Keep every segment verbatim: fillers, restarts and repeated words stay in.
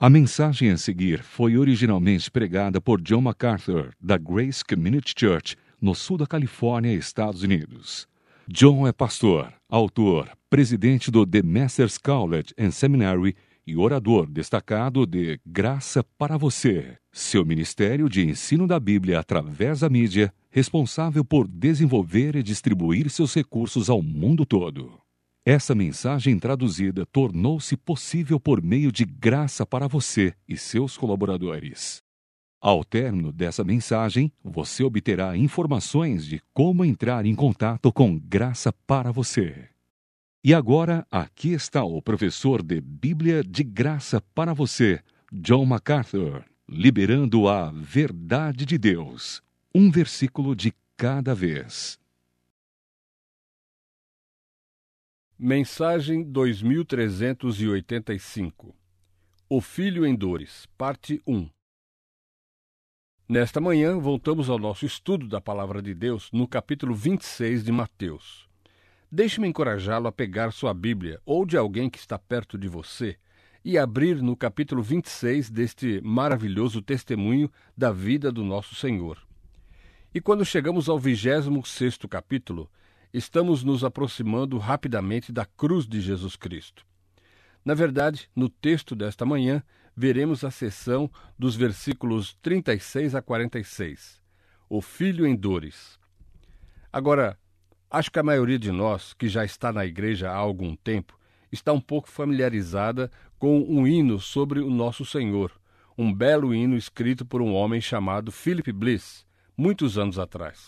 A mensagem a seguir foi originalmente pregada por John MacArthur, da Grace Community Church, no sul da Califórnia, Estados Unidos. John é pastor, autor, presidente do The Masters College and Seminary e orador destacado de Graça para Você, seu ministério de ensino da Bíblia através da mídia, responsável por desenvolver e distribuir seus recursos ao mundo todo. Essa mensagem traduzida tornou-se possível por meio de Graça para Você e seus colaboradores. Ao término dessa mensagem, você obterá informações de como entrar em contato com Graça para Você. E agora, aqui está o professor de Bíblia de Graça para Você, John MacArthur, liberando a verdade de Deus, um versículo de cada vez. Mensagem dois mil trezentos e oitenta e cinco. O Filho em Dores, parte um. Nesta manhã, voltamos ao nosso estudo da Palavra de Deus no capítulo vinte e seis de Mateus. Deixe-me encorajá-lo a pegar sua Bíblia ou de alguém que está perto de você e abrir no capítulo vinte e seis deste maravilhoso testemunho da vida do nosso Senhor. E quando chegamos ao vigésimo sexto capítulo, estamos nos aproximando rapidamente da cruz de Jesus Cristo. Na verdade, no texto desta manhã, veremos a seção dos versículos trinta e seis a quarenta e seis. O Filho em Dores. Agora, acho que a maioria de nós, que já está na igreja há algum tempo, está um pouco familiarizada com um hino sobre o nosso Senhor, um belo hino escrito por um homem chamado Philip Bliss, muitos anos atrás.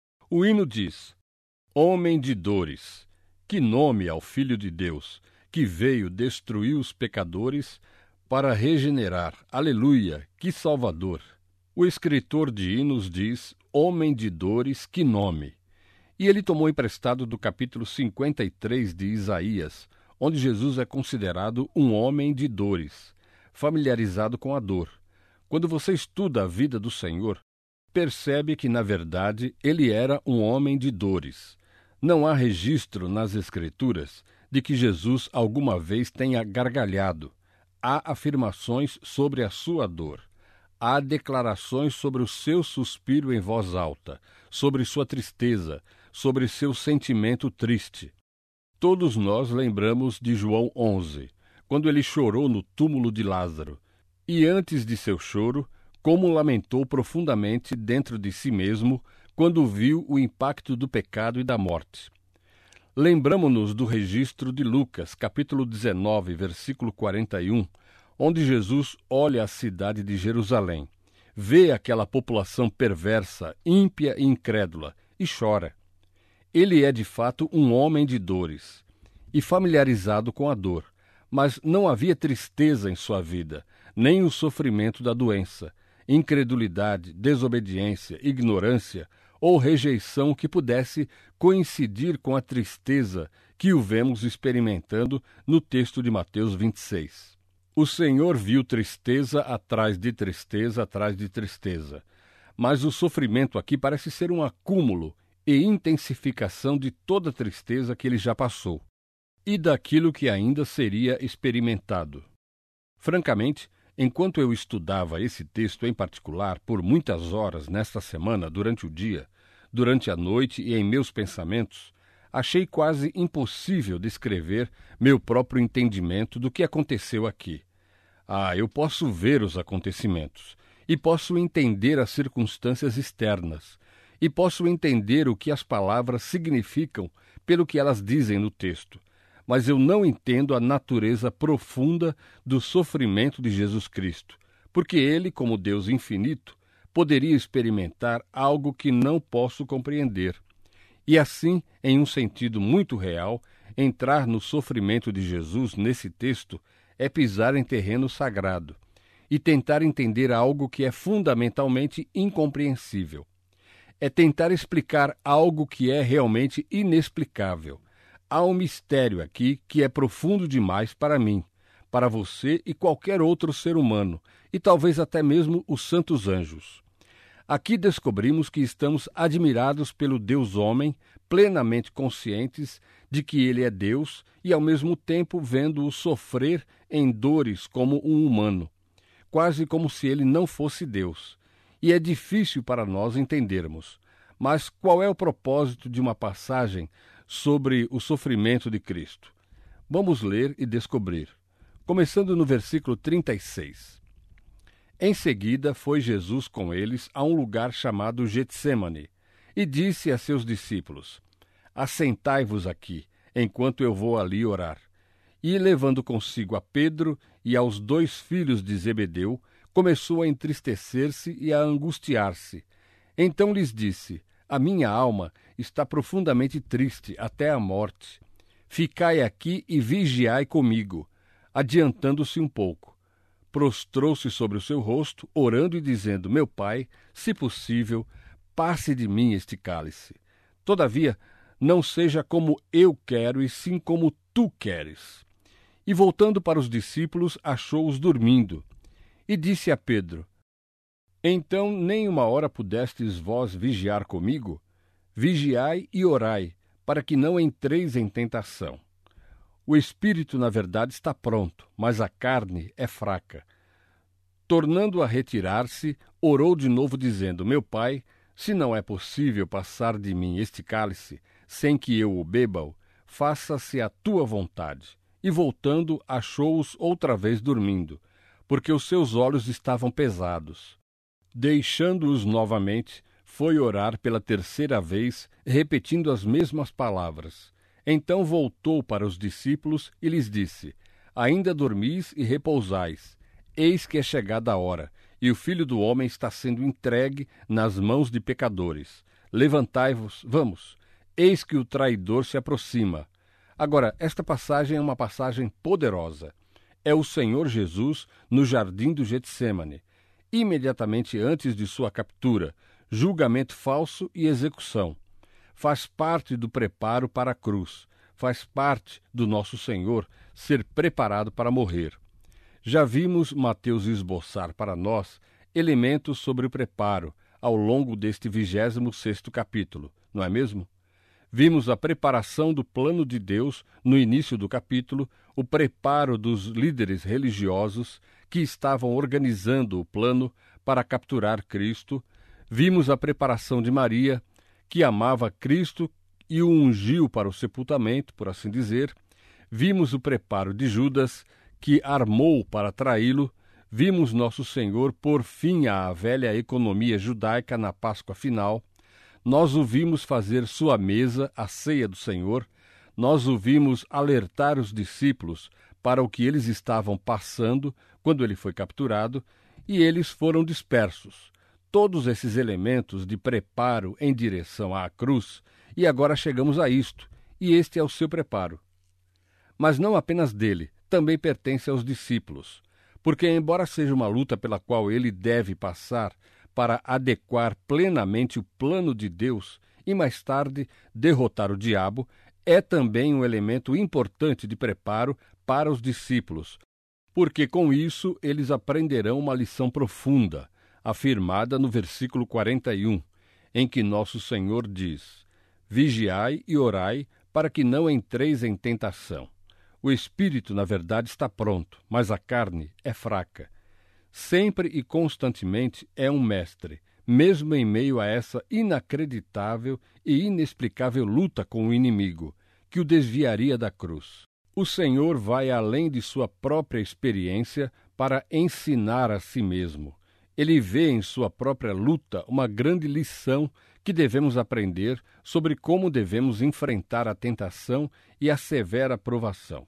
O hino diz: Homem de dores, que nome ao Filho de Deus, que veio destruir os pecadores para regenerar. Aleluia, que Salvador! O escritor de hinos diz: Homem de dores, que nome! E ele tomou emprestado do capítulo cinquenta e três de Isaías, onde Jesus é considerado um homem de dores, familiarizado com a dor. Quando você estuda a vida do Senhor, percebe que, na verdade, ele era um homem de dores. Não há registro nas Escrituras de que Jesus alguma vez tenha gargalhado. Há afirmações sobre a sua dor. Há declarações sobre o seu suspiro em voz alta, sobre sua tristeza, sobre seu sentimento triste. Todos nós lembramos de João onze, quando ele chorou no túmulo de Lázaro. E antes de seu choro, como lamentou profundamente dentro de si mesmo quando viu o impacto do pecado e da morte. Lembramo-nos do registro de Lucas, capítulo dezenove, versículo quarenta e um, onde Jesus olha a cidade de Jerusalém, vê aquela população perversa, ímpia e incrédula, e chora. Ele é, de fato, um homem de dores, e familiarizado com a dor, mas não havia tristeza em sua vida, nem o sofrimento da doença, incredulidade, desobediência, ignorância ou rejeição que pudesse coincidir com a tristeza que o vemos experimentando no texto de Mateus vinte e seis. O Senhor viu tristeza atrás de tristeza atrás de tristeza, mas o sofrimento aqui parece ser um acúmulo e intensificação de toda a tristeza que ele já passou e daquilo que ainda seria experimentado. Francamente, enquanto eu estudava esse texto em particular por muitas horas nesta semana, durante o dia, durante a noite e em meus pensamentos, achei quase impossível descrever meu próprio entendimento do que aconteceu aqui. Ah, eu posso ver os acontecimentos, e posso entender as circunstâncias externas, e posso entender o que as palavras significam pelo que elas dizem no texto, mas eu não entendo a natureza profunda do sofrimento de Jesus Cristo, porque ele, como Deus infinito, poderia experimentar algo que não posso compreender. E assim, em um sentido muito real, entrar no sofrimento de Jesus nesse texto é pisar em terreno sagrado e tentar entender algo que é fundamentalmente incompreensível. É tentar explicar algo que é realmente inexplicável. Há um mistério aqui que é profundo demais para mim, para você e qualquer outro ser humano, e talvez até mesmo os santos anjos. Aqui descobrimos que estamos admirados pelo Deus homem, plenamente conscientes de que ele é Deus e ao mesmo tempo vendo-o sofrer em dores como um humano. quase como se ele não fosse Deus. E é difícil para nós entendermos. Mas qual é o propósito de uma passagem sobre o sofrimento de Cristo? Vamos ler e descobrir. Começando no versículo trinta e seis. Em seguida foi Jesus com eles a um lugar chamado Getsêmane, e disse a seus discípulos: Assentai-vos aqui, enquanto eu vou ali orar. E, levando consigo a Pedro e aos dois filhos de Zebedeu, começou a entristecer-se e a angustiar-se. Então lhes disse: A minha alma está profundamente triste até a morte. Ficai aqui e vigiai comigo. Adiantando-se um pouco, prostrou-se sobre o seu rosto, orando e dizendo: Meu Pai, se possível, passe de mim este cálice. Todavia, não seja como eu quero, e sim como tu queres. E voltando para os discípulos, achou-os dormindo. E disse a Pedro: Então nem uma hora pudestes vós vigiar comigo? Vigiai e orai, para que não entreis em tentação. O espírito, na verdade, está pronto, mas a carne é fraca. Tornando a retirar-se, orou de novo, dizendo: Meu Pai, se não é possível passar de mim este cálice, sem que eu o beba, faça-se a tua vontade. E voltando, achou-os outra vez dormindo, porque os seus olhos estavam pesados. Deixando-os novamente, foi orar pela terceira vez, repetindo as mesmas palavras. Então voltou para os discípulos e lhes disse: Ainda dormis e repousais. Eis que é chegada a hora, e o Filho do Homem está sendo entregue nas mãos de pecadores. Levantai-vos, vamos, eis que o traidor se aproxima. Agora, esta passagem é uma passagem poderosa. É o Senhor Jesus no jardim do Getsêmane, imediatamente antes de sua captura, julgamento falso e execução. Faz parte do preparo para a cruz, faz parte do nosso Senhor ser preparado para morrer. Já vimos Mateus esboçar para nós elementos sobre o preparo ao longo deste vigésimo sexto capítulo, não é mesmo? Vimos a preparação do plano de Deus no início do capítulo, o preparo dos líderes religiosos que estavam organizando o plano para capturar Cristo. Vimos a preparação de Maria, que amava Cristo e o ungiu para o sepultamento, por assim dizer. Vimos o preparo de Judas, que armou para traí-lo. Vimos nosso Senhor pôr fim à velha economia judaica na Páscoa final. Nós o vimos fazer sua mesa, a ceia do Senhor. Nós o vimos alertar os discípulos para o que eles estavam passando quando ele foi capturado, e eles foram dispersos. Todos esses elementos de preparo em direção à cruz, e agora chegamos a isto, e este é o seu preparo. Mas não apenas dele, também pertence aos discípulos, porque embora seja uma luta pela qual ele deve passar para adequar plenamente o plano de Deus e mais tarde derrotar o diabo, é também um elemento importante de preparo para os discípulos, porque com isso eles aprenderão uma lição profunda, afirmada no versículo quarenta e um, em que nosso Senhor diz: Vigiai e orai para que não entreis em tentação. O espírito, na verdade, está pronto, mas a carne é fraca. Sempre e constantemente é um mestre, mesmo em meio a essa inacreditável e inexplicável luta com o inimigo, que o desviaria da cruz. O Senhor vai além de sua própria experiência para ensinar a si mesmo. Ele vê em sua própria luta uma grande lição que devemos aprender sobre como devemos enfrentar a tentação e a severa provação.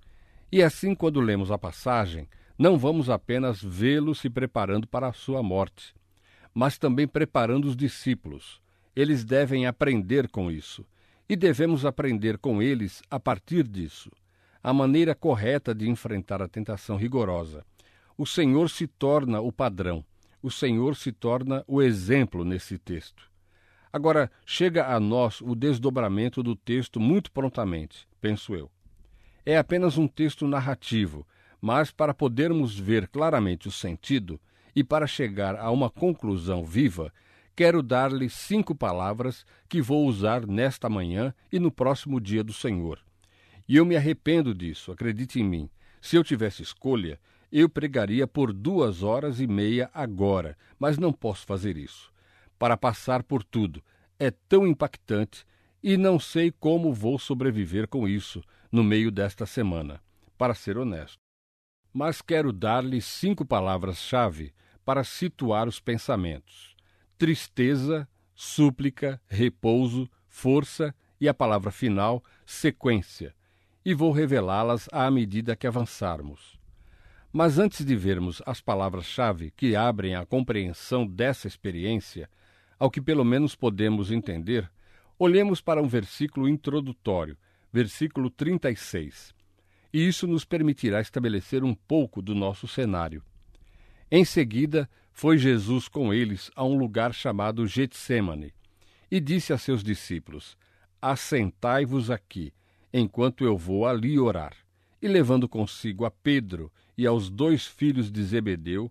E assim, quando lemos a passagem, não vamos apenas vê-lo se preparando para a sua morte, mas também preparando os discípulos. Eles devem aprender com isso, e devemos aprender com eles a partir disso, a maneira correta de enfrentar a tentação rigorosa. O Senhor se torna o padrão. O Senhor se torna o exemplo nesse texto. Agora, chega a nós o desdobramento do texto muito prontamente, penso eu. É apenas um texto narrativo, mas para podermos ver claramente o sentido e para chegar a uma conclusão viva, quero dar-lhe cinco palavras que vou usar nesta manhã e no próximo dia do Senhor. E eu me arrependo disso, acredite em mim. Se eu tivesse escolha, Eu pregaria por duas horas e meia agora, mas não posso fazer isso. Para passar por tudo, é tão impactante e não sei como vou sobreviver com isso no meio desta semana, para ser honesto. Mas quero dar-lhe cinco palavras-chave para situar os pensamentos: tristeza, súplica, repouso, força e a palavra final, sequência, e vou revelá-las à medida que avançarmos. Mas antes de vermos as palavras-chave que abrem a compreensão dessa experiência, ao que pelo menos podemos entender, olhemos para um versículo introdutório, versículo trinta e seis. E isso nos permitirá estabelecer um pouco do nosso cenário. Em seguida, foi Jesus com eles a um lugar chamado Getsêmane, e disse a seus discípulos: assentai-vos aqui, enquanto eu vou ali orar. E levando consigo a Pedro e aos dois filhos de Zebedeu,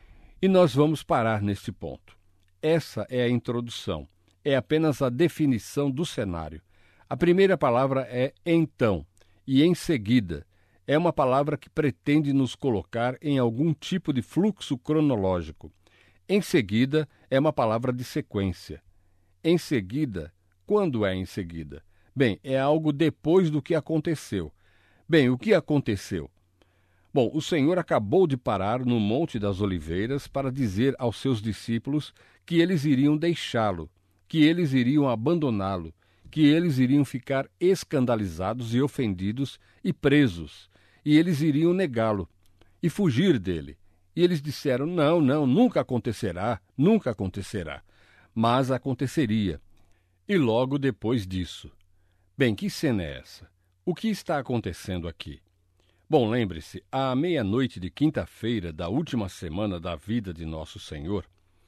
e nós vamos parar neste ponto. Essa é a introdução, é apenas a definição do cenário. A primeira palavra é então, e em seguida, é uma palavra que pretende nos colocar em algum tipo de fluxo cronológico. Em seguida, é uma palavra de sequência. Em seguida, quando é em seguida? Bem, é algo depois do que aconteceu. Bem, o que aconteceu? Bom, o Senhor acabou de parar no Monte das Oliveiras para dizer aos seus discípulos que eles iriam deixá-lo, que eles iriam abandoná-lo, que eles iriam ficar escandalizados e ofendidos e presos, e eles iriam negá-lo e fugir dele. E eles disseram: não, não, nunca acontecerá, nunca acontecerá. Mas aconteceria. E logo depois disso. Bem, que cena é essa? O que está acontecendo aqui? Bom, lembre-se, à meia-noite de quinta-feira da última semana da vida de Nosso Senhor,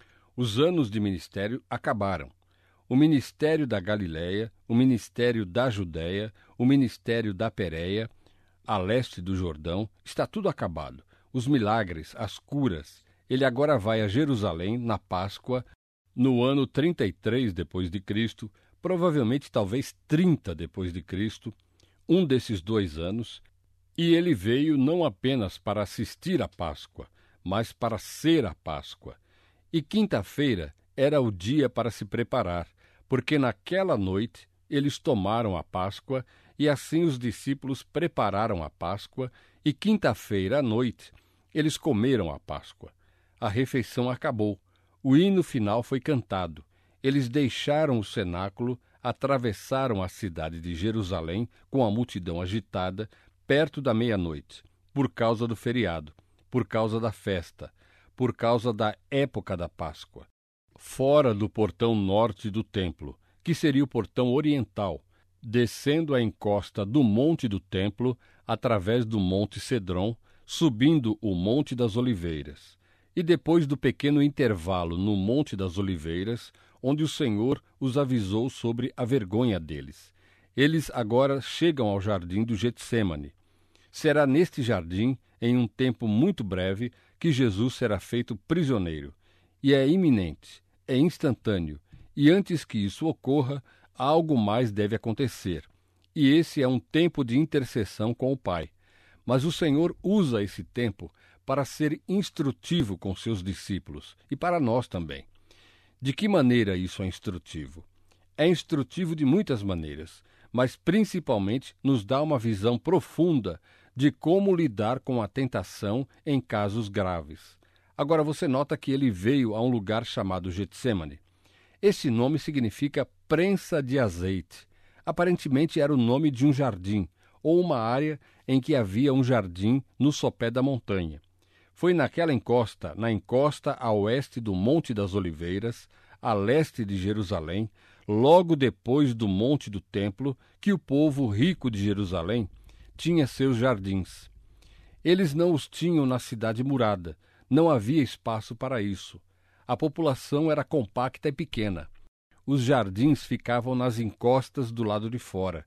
os anos de ministério acabaram. O ministério da Galileia, o ministério da Judéia, o ministério da Pérea, a leste do Jordão, está tudo acabado. Os milagres, as curas. Ele agora vai a Jerusalém na Páscoa, no ano trinta e três depois de Cristo, provavelmente talvez trinta depois de Cristo, um desses dois anos, e ele veio não apenas para assistir à Páscoa, mas para ser a Páscoa. E quinta-feira era o dia para se preparar, porque naquela noite eles tomaram a Páscoa e assim os discípulos prepararam a Páscoa, e quinta-feira à noite eles comeram a Páscoa. A refeição acabou, o hino final foi cantado, eles deixaram o cenáculo, atravessaram a cidade de Jerusalém com a multidão agitada, perto da meia-noite, por causa do feriado, por causa da festa, por causa da época da Páscoa. Fora do portão norte do templo, que seria o portão oriental, descendo a encosta do Monte do Templo, através do Monte Cedron, subindo o Monte das Oliveiras. E depois do pequeno intervalo no Monte das Oliveiras, onde o Senhor os avisou sobre a vergonha deles. Eles agora chegam ao jardim do Getsêmane. Será neste jardim, em um tempo muito breve, que Jesus será feito prisioneiro. E é iminente, é instantâneo, e antes que isso ocorra, algo mais deve acontecer. E esse é um tempo de intercessão com o Pai. Mas o Senhor usa esse tempo para ser instrutivo com seus discípulos, e para nós também. De que maneira isso é instrutivo? É instrutivo de muitas maneiras, mas principalmente nos dá uma visão profunda de como lidar com a tentação em casos graves. Agora você nota que ele veio a um lugar chamado Getsêmane. Esse nome significa prensa de azeite. Aparentemente era o nome de um jardim, ou uma área em que havia um jardim no sopé da montanha. Foi naquela encosta, na encosta a oeste do Monte das Oliveiras, a leste de Jerusalém, logo depois do Monte do Templo, que o povo rico de Jerusalém tinha seus jardins. Eles não os tinham na cidade murada, não havia espaço para isso. A população era compacta e pequena. Os jardins ficavam nas encostas do lado de fora.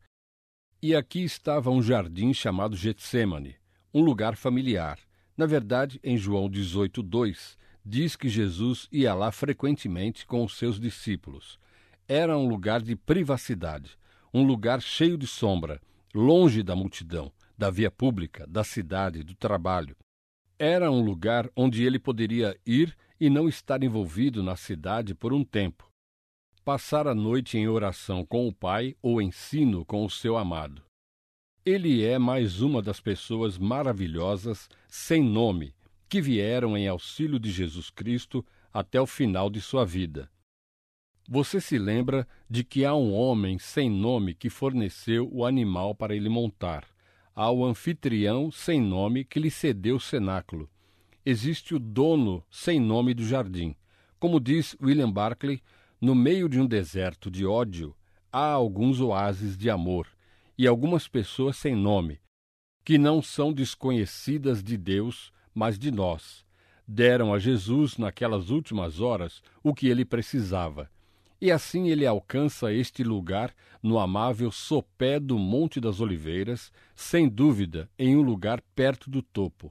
E aqui estava um jardim chamado Getsêmane, um lugar familiar. Na verdade, em João dezoito, dois, diz que Jesus ia lá frequentemente com os seus discípulos. Era um lugar de privacidade, um lugar cheio de sombra, longe da multidão, da via pública, da cidade, do trabalho. Era um lugar onde ele poderia ir e não estar envolvido na cidade por um tempo. Passar a noite em oração com o Pai ou ensino com o seu amado. Ele é mais uma das pessoas maravilhosas, sem nome, que vieram em auxílio de Jesus Cristo até o final de sua vida. Você se lembra de que há um homem sem nome que forneceu o animal para ele montar. Há o anfitrião sem nome que lhe cedeu o cenáculo. Existe o dono sem nome do jardim. Como diz William Barclay, no meio de um deserto de ódio, há alguns oásis de amor e algumas pessoas sem nome, que não são desconhecidas de Deus, mas de nós. Deram a Jesus, naquelas últimas horas, o que ele precisava. E assim ele alcança este lugar no amável sopé do Monte das Oliveiras, sem dúvida, em um lugar perto do topo.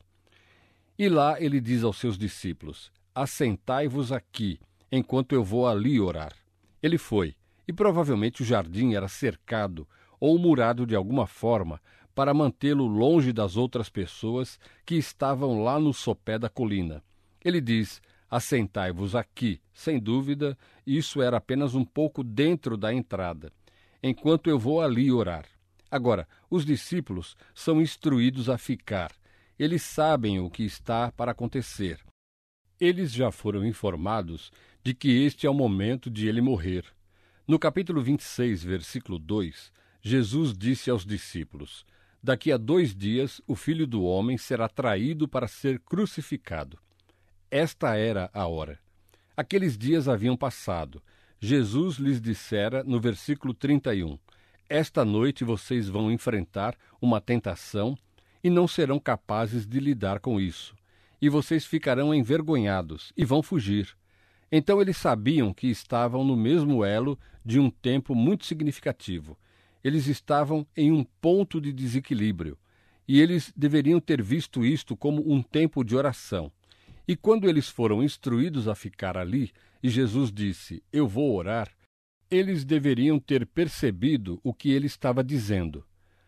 E lá ele diz aos seus discípulos: assentai-vos aqui, enquanto eu vou ali orar. Ele foi, e provavelmente o jardim era cercado ou murado de alguma forma para mantê-lo longe das outras pessoas que estavam lá no sopé da colina. Ele diz: assentai-vos aqui. Sem dúvida, isso era apenas um pouco dentro da entrada, enquanto eu vou ali orar. Agora, os discípulos são instruídos a ficar. Eles sabem o que está para acontecer. Eles já foram informados de que este é o momento de ele morrer. No capítulo vinte e seis, versículo dois, Jesus disse aos discípulos: daqui a dois dias o Filho do Homem será traído para ser crucificado. Esta era a hora. Aqueles dias haviam passado. Jesus lhes dissera no versículo trinta e um: esta noite vocês vão enfrentar uma tentação e não serão capazes de lidar com isso. E vocês ficarão envergonhados e vão fugir. Então eles sabiam que estavam no mesmo elo de um tempo muito significativo. Eles estavam em um ponto de desequilíbrio, e eles deveriam ter visto isto como um tempo de oração. E quando eles foram instruídos a ficar ali, e Jesus disse: eu vou orar, eles deveriam ter percebido o que ele estava dizendo.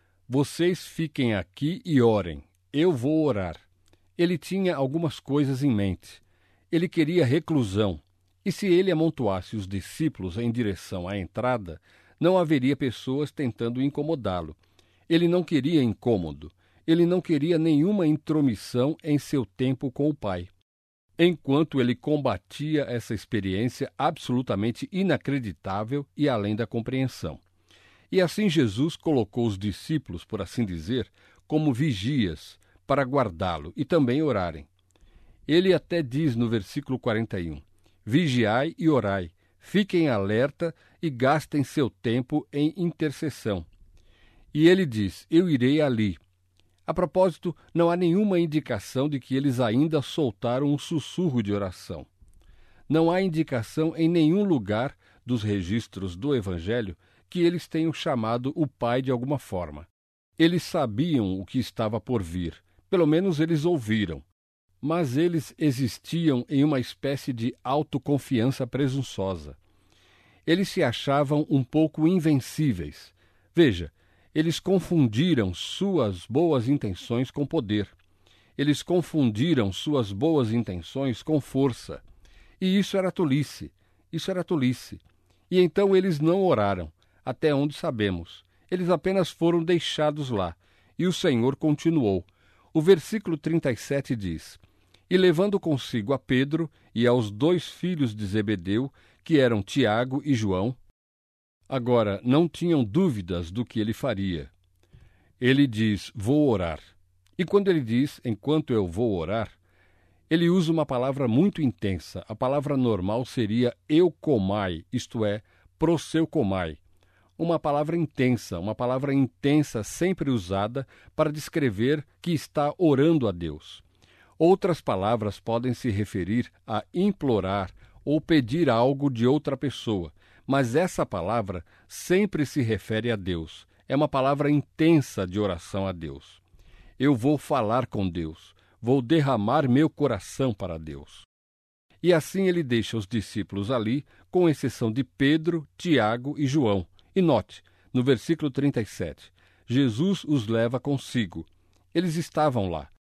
Vocês fiquem aqui e orem, eu vou orar. Ele tinha algumas coisas em mente. Ele queria reclusão, e se ele amontoasse os discípulos em direção à entrada, não haveria pessoas tentando incomodá-lo. Ele não queria incômodo. Ele não queria nenhuma intromissão em seu tempo com o Pai. Enquanto ele combatia essa experiência absolutamente inacreditável e além da compreensão. E assim Jesus colocou os discípulos, por assim dizer, como vigias, para guardá-lo e também orarem. Ele até diz no versículo quarenta e um: vigiai e orai, fiquem alerta e gastem seu tempo em intercessão. E ele diz: eu irei ali. A propósito, não há nenhuma indicação de que eles ainda soltaram um sussurro de oração. Não há indicação em nenhum lugar dos registros do Evangelho que eles tenham chamado o Pai de alguma forma. Eles sabiam o que estava por vir, pelo menos eles ouviram. Mas eles existiam em uma espécie de autoconfiança presunçosa. Eles se achavam um pouco invencíveis. Veja, eles confundiram suas boas intenções com poder. Eles confundiram suas boas intenções com força. E isso era tolice. Isso era tolice. E então eles não oraram, até onde sabemos. Eles apenas foram deixados lá. E o Senhor continuou. O versículo trinta e sete diz: e levando consigo a Pedro e aos dois filhos de Zebedeu, que eram Tiago e João, agora não tinham dúvidas do que ele faria. Ele diz: vou orar. E quando ele diz: enquanto eu vou orar, ele usa uma palavra muito intensa. A palavra normal seria eukomai, isto é, proseukomai. Uma palavra intensa, uma palavra intensa sempre usada para descrever que está orando a Deus. Outras palavras podem se referir a implorar ou pedir algo de outra pessoa, mas essa palavra sempre se refere a Deus. É uma palavra intensa de oração a Deus. Eu vou falar com Deus, vou derramar meu coração para Deus. E assim ele deixa os discípulos ali, com exceção de Pedro, Tiago e João. E note, no versículo trinta e sete, Jesus os leva consigo. Eles estavam lá.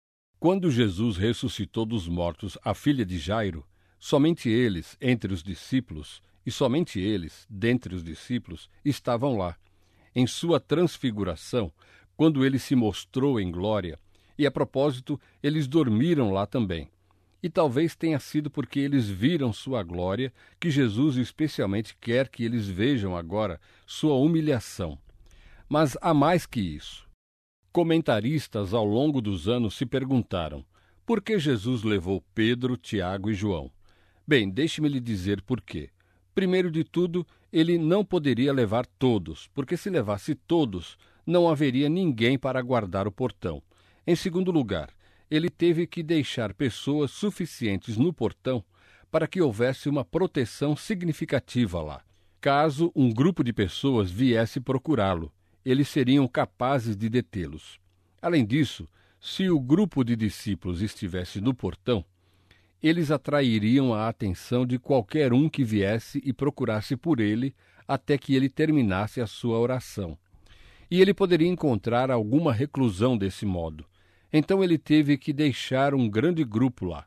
Quando Jesus ressuscitou dos mortos a filha de Jairo, somente eles, entre os discípulos, e somente eles, dentre os discípulos, estavam lá. Em sua transfiguração, quando ele se mostrou em glória, e a propósito, eles dormiram lá também. E talvez tenha sido porque eles viram sua glória que Jesus especialmente quer que eles vejam agora sua humilhação. Mas há mais que isso. Comentaristas ao longo dos anos se perguntaram: por que Jesus levou Pedro, Tiago e João? Bem, deixe-me lhe dizer por quê. Primeiro de tudo, ele não poderia levar todos, porque se levasse todos, não haveria ninguém para guardar o portão. Em segundo lugar, ele teve que deixar pessoas suficientes no portão para que houvesse uma proteção significativa lá. Caso um grupo de pessoas viesse procurá-lo, eles seriam capazes de detê-los. Além disso, se o grupo de discípulos estivesse no portão, eles atrairiam a atenção de qualquer um que viesse e procurasse por ele até que ele terminasse a sua oração. E ele poderia encontrar alguma reclusão desse modo. Então ele teve que deixar um grande grupo lá.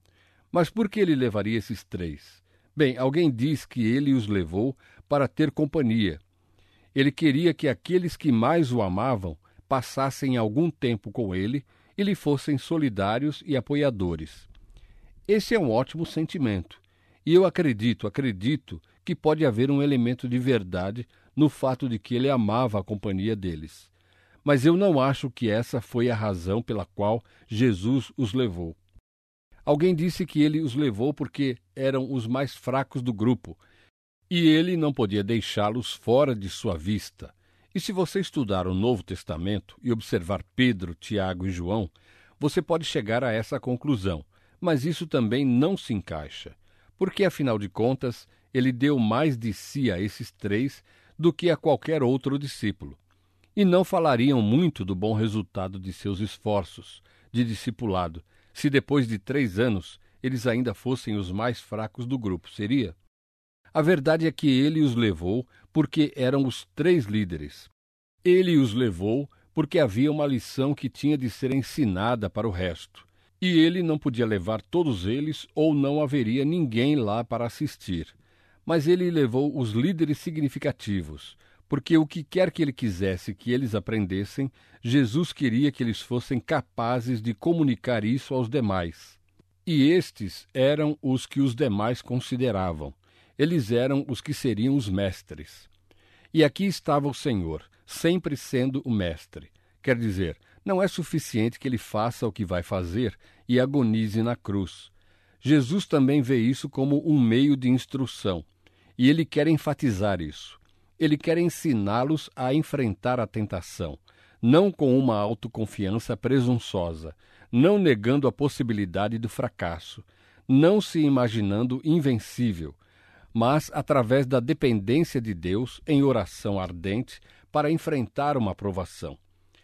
Mas por que ele levaria esses três? Bem, alguém diz que ele os levou para ter companhia. Ele queria que aqueles que mais o amavam passassem algum tempo com ele e lhe fossem solidários e apoiadores. Esse é um ótimo sentimento, e eu acredito, acredito que pode haver um elemento de verdade no fato de que ele amava a companhia deles. Mas eu não acho que essa foi a razão pela qual Jesus os levou. Alguém disse que ele os levou porque eram os mais fracos do grupo, e ele não podia deixá-los fora de sua vista. E se você estudar o Novo Testamento e observar Pedro, Tiago e João, você pode chegar a essa conclusão, mas isso também não se encaixa, porque, afinal de contas, ele deu mais de si a esses três do que a qualquer outro discípulo. E não falariam muito do bom resultado de seus esforços de discipulado, se depois de três anos eles ainda fossem os mais fracos do grupo, seria? A verdade é que ele os levou porque eram os três líderes. Ele os levou porque havia uma lição que tinha de ser ensinada para o resto. E ele não podia levar todos eles ou não haveria ninguém lá para assistir. Mas ele levou os líderes significativos, porque o que quer que ele quisesse que eles aprendessem, Jesus queria que eles fossem capazes de comunicar isso aos demais. E estes eram os que os demais consideravam. Eles eram os que seriam os mestres. E aqui estava o Senhor, sempre sendo o mestre. Quer dizer, não é suficiente que ele faça o que vai fazer e agonize na cruz. Jesus também vê isso como um meio de instrução, e ele quer enfatizar isso. Ele quer ensiná-los a enfrentar a tentação, não com uma autoconfiança presunçosa, não negando a possibilidade do fracasso, não se imaginando invencível, mas através da dependência de Deus em oração ardente para enfrentar uma provação.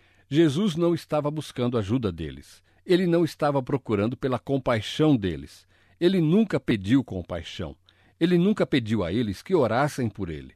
Jesus não estava buscando a ajuda deles. Ele não estava procurando pela compaixão deles. Ele nunca pediu compaixão. Ele nunca pediu a eles que orassem por ele.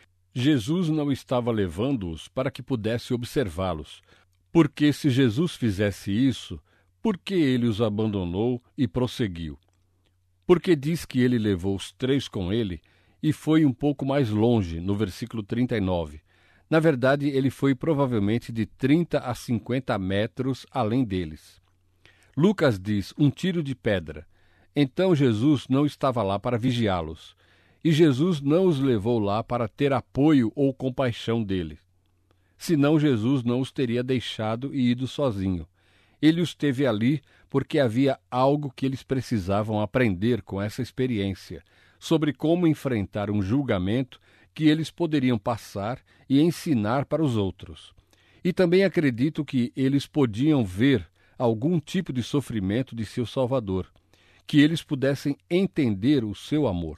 Jesus não estava levando-os para que pudesse observá-los, porque se Jesus fizesse isso, por que ele os abandonou e prosseguiu? Porque diz que ele levou os três com ele e foi um pouco mais longe, no versículo trinta e nove. Na verdade, ele foi provavelmente de trinta a cinquenta metros além deles. Lucas diz, um tiro de pedra. Então Jesus não estava lá para vigiá-los. E Jesus não os levou lá para ter apoio ou compaixão dele. Senão Jesus não os teria deixado e ido sozinho. Ele os teve ali porque havia algo que eles precisavam aprender com essa experiência, sobre como enfrentar um julgamento que eles poderiam passar e ensinar para os outros. E também acredito que eles podiam ver algum tipo de sofrimento de seu Salvador, que eles pudessem entender o seu amor.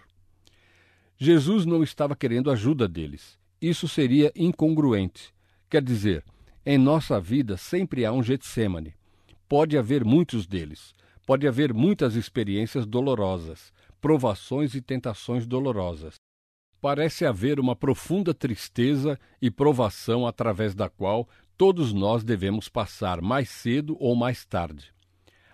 Jesus não estava querendo a ajuda deles. Isso seria incongruente. Quer dizer, em nossa vida sempre há um Getsêmani. Pode haver muitos deles. Pode haver muitas experiências dolorosas, provações e tentações dolorosas. Parece haver uma profunda tristeza e provação através da qual todos nós devemos passar mais cedo ou mais tarde.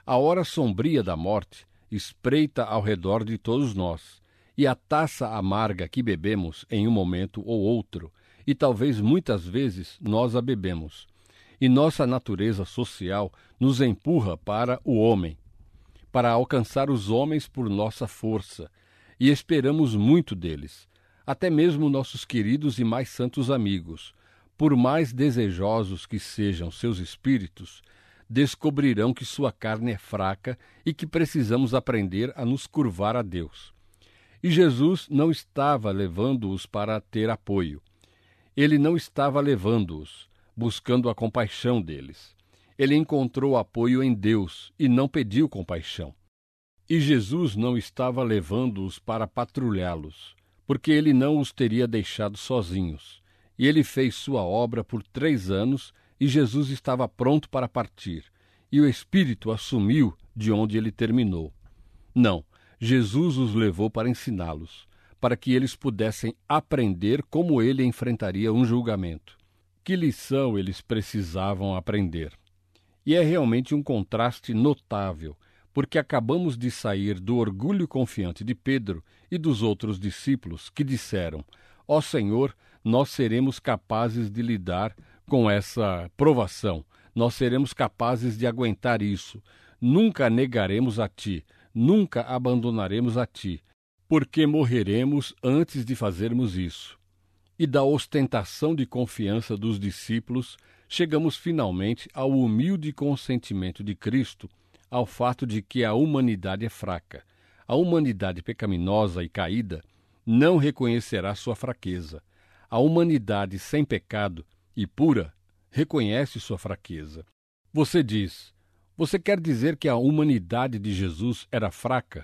A hora sombria da morte espreita ao redor de todos nós, e a taça amarga que bebemos em um momento ou outro, e talvez muitas vezes nós a bebemos, e nossa natureza social nos empurra para o homem, para alcançar os homens por nossa força, e esperamos muito deles, até mesmo nossos queridos e mais santos amigos, por mais desejosos que sejam seus espíritos, descobrirão que sua carne é fraca e que precisamos aprender a nos curvar a Deus. E Jesus não estava levando-os para ter apoio. Ele não estava levando-os, buscando a compaixão deles. Ele encontrou apoio em Deus e não pediu compaixão. E Jesus não estava levando-os para patrulhá-los, porque ele não os teria deixado sozinhos. E ele fez sua obra por três anos e Jesus estava pronto para partir. E o Espírito assumiu de onde ele terminou. Não, Jesus os levou para ensiná-los, para que eles pudessem aprender como ele enfrentaria um julgamento. Que lição eles precisavam aprender? E é realmente um contraste notável, porque acabamos de sair do orgulho confiante de Pedro e dos outros discípulos que disseram: ó Senhor, nós seremos capazes de lidar com essa provação, nós seremos capazes de aguentar isso, nunca negaremos a Ti, nunca abandonaremos a Ti, porque morreremos antes de fazermos isso. E da ostentação de confiança dos discípulos, chegamos finalmente ao humilde consentimento de Cristo ao fato de que a humanidade é fraca. A humanidade pecaminosa e caída não reconhecerá sua fraqueza. A humanidade sem pecado e pura reconhece sua fraqueza. Você diz, você quer dizer que a humanidade de Jesus era fraca?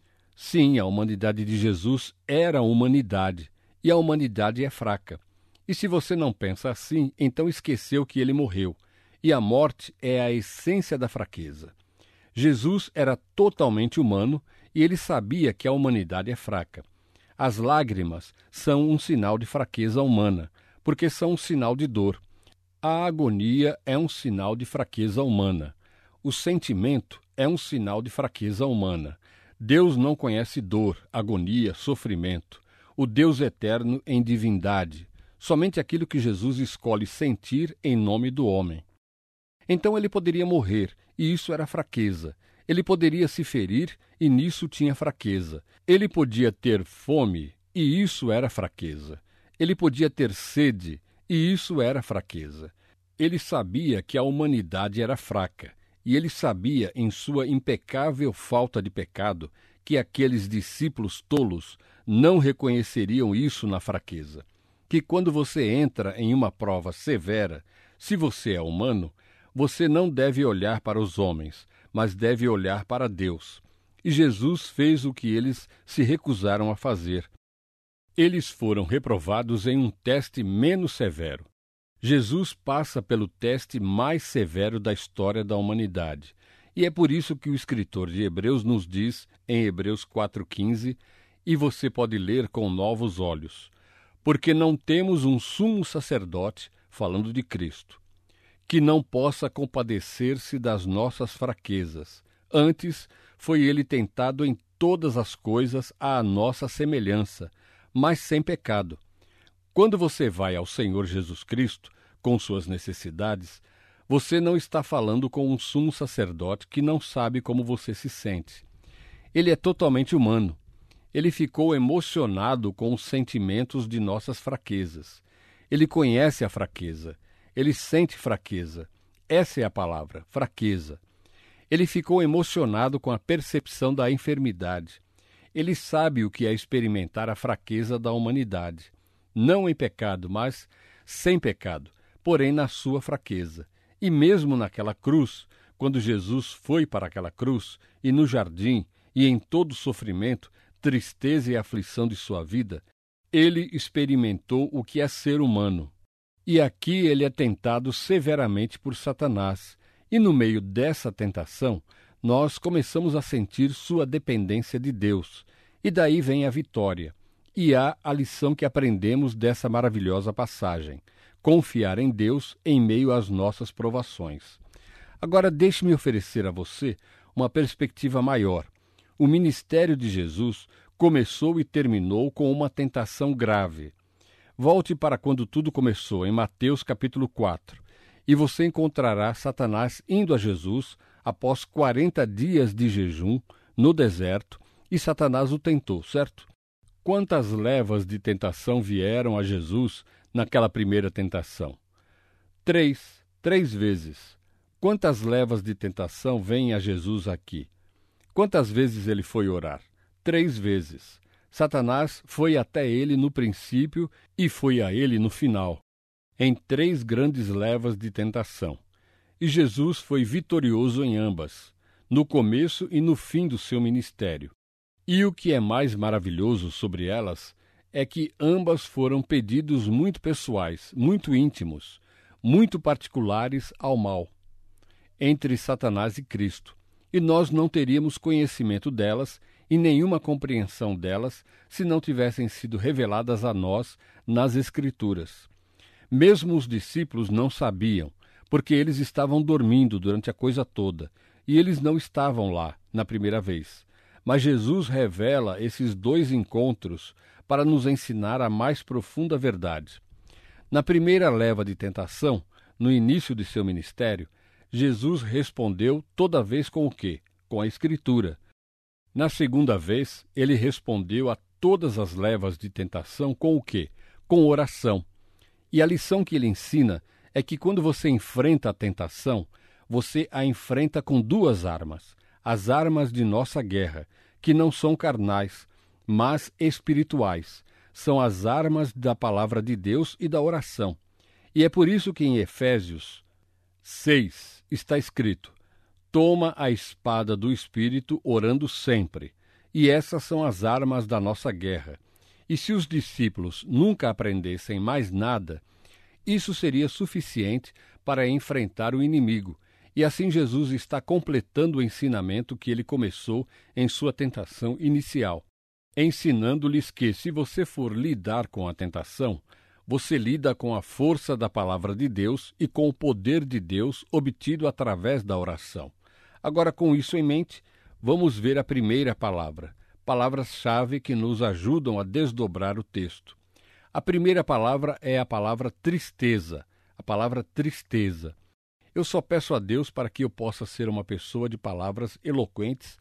Sim, a humanidade de Jesus era a humanidade, e a humanidade é fraca. E se você não pensa assim, então esqueceu que ele morreu, e a morte é a essência da fraqueza. Jesus era totalmente humano e ele sabia que a humanidade é fraca. As lágrimas são um sinal de fraqueza humana, porque são um sinal de dor. A agonia é um sinal de fraqueza humana. O sentimento é um sinal de fraqueza humana. Deus não conhece dor, agonia, sofrimento. O Deus eterno em divindade, somente aquilo que Jesus escolhe sentir em nome do homem. Então ele poderia morrer, e isso era fraqueza. Ele poderia se ferir, e nisso tinha fraqueza. Ele podia ter fome, e isso era fraqueza. Ele podia ter sede, e isso era fraqueza. Ele sabia que a humanidade era fraca, e ele sabia, em sua impecável falta de pecado, que aqueles discípulos tolos não reconheceriam isso na fraqueza. Que quando você entra em uma prova severa, se você é humano, você não deve olhar para os homens, mas deve olhar para Deus. E Jesus fez o que eles se recusaram a fazer. Eles foram reprovados em um teste menos severo. Jesus passa pelo teste mais severo da história da humanidade. E é por isso que o escritor de Hebreus nos diz, em Hebreus quatro quinze, e você pode ler com novos olhos, porque não temos um sumo sacerdote, falando de Cristo, que não possa compadecer-se das nossas fraquezas. Antes, foi ele tentado em todas as coisas à nossa semelhança, mas sem pecado. Quando você vai ao Senhor Jesus Cristo, com suas necessidades, você não está falando com um sumo sacerdote que não sabe como você se sente. Ele é totalmente humano. Ele ficou emocionado com os sentimentos de nossas fraquezas. Ele conhece a fraqueza. Ele sente fraqueza. Essa é a palavra, fraqueza. Ele ficou emocionado com a percepção da enfermidade. Ele sabe o que é experimentar a fraqueza da humanidade. Não em pecado, mas sem pecado, porém na sua fraqueza. E mesmo naquela cruz, quando Jesus foi para aquela cruz, e no jardim, e em todo o sofrimento, tristeza e aflição de sua vida, ele experimentou o que é ser humano. E aqui ele é tentado severamente por Satanás. E no meio dessa tentação, nós começamos a sentir sua dependência de Deus. E daí vem a vitória. E há a lição que aprendemos dessa maravilhosa passagem: confiar em Deus em meio às nossas provações. Agora deixe-me oferecer a você uma perspectiva maior. O ministério de Jesus começou e terminou com uma tentação grave. Volte para quando tudo começou, em Mateus capítulo quatro, e você encontrará Satanás indo a Jesus após quarenta dias de jejum no deserto, e Satanás o tentou, certo? Quantas levas de tentação vieram a Jesus naquela primeira tentação? Três, três vezes. Quantas levas de tentação vêm a Jesus aqui? Quantas vezes ele foi orar? Três vezes. Satanás foi até ele no princípio e foi a ele no final, em três grandes levas de tentação. E Jesus foi vitorioso em ambas, no começo e no fim do seu ministério. E o que é mais maravilhoso sobre elas é que ambas foram pedidos muito pessoais, muito íntimos, muito particulares ao mal, entre Satanás e Cristo. E nós não teríamos conhecimento delas e nenhuma compreensão delas se não tivessem sido reveladas a nós nas Escrituras. Mesmo os discípulos não sabiam, porque eles estavam dormindo durante a coisa toda, e eles não estavam lá na primeira vez. Mas Jesus revela esses dois encontros para nos ensinar a mais profunda verdade. Na primeira leva de tentação, no início de seu ministério, Jesus respondeu toda vez com o quê? Com a Escritura. Na segunda vez, ele respondeu a todas as levas de tentação com o quê? Com oração. E a lição que ele ensina é que quando você enfrenta a tentação, você a enfrenta com duas armas, as armas de nossa guerra, que não são carnais, mas espirituais. São as armas da palavra de Deus e da oração. E é por isso que em Efésios seis está escrito: toma a espada do Espírito orando sempre. E essas são as armas da nossa guerra. E se os discípulos nunca aprendessem mais nada, isso seria suficiente para enfrentar o inimigo. E assim Jesus está completando o ensinamento que ele começou em sua tentação inicial, ensinando-lhes que, se você for lidar com a tentação, você lida com a força da palavra de Deus e com o poder de Deus obtido através da oração. Agora, com isso em mente, vamos ver a primeira palavra, palavras-chave que nos ajudam a desdobrar o texto. A primeira palavra é a palavra tristeza, a palavra tristeza. Eu só peço a Deus para que eu possa ser uma pessoa de palavras eloquentes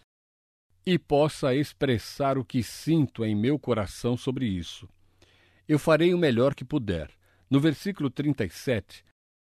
e possa expressar o que sinto em meu coração sobre isso. Eu farei o melhor que puder. No versículo trinta e sete,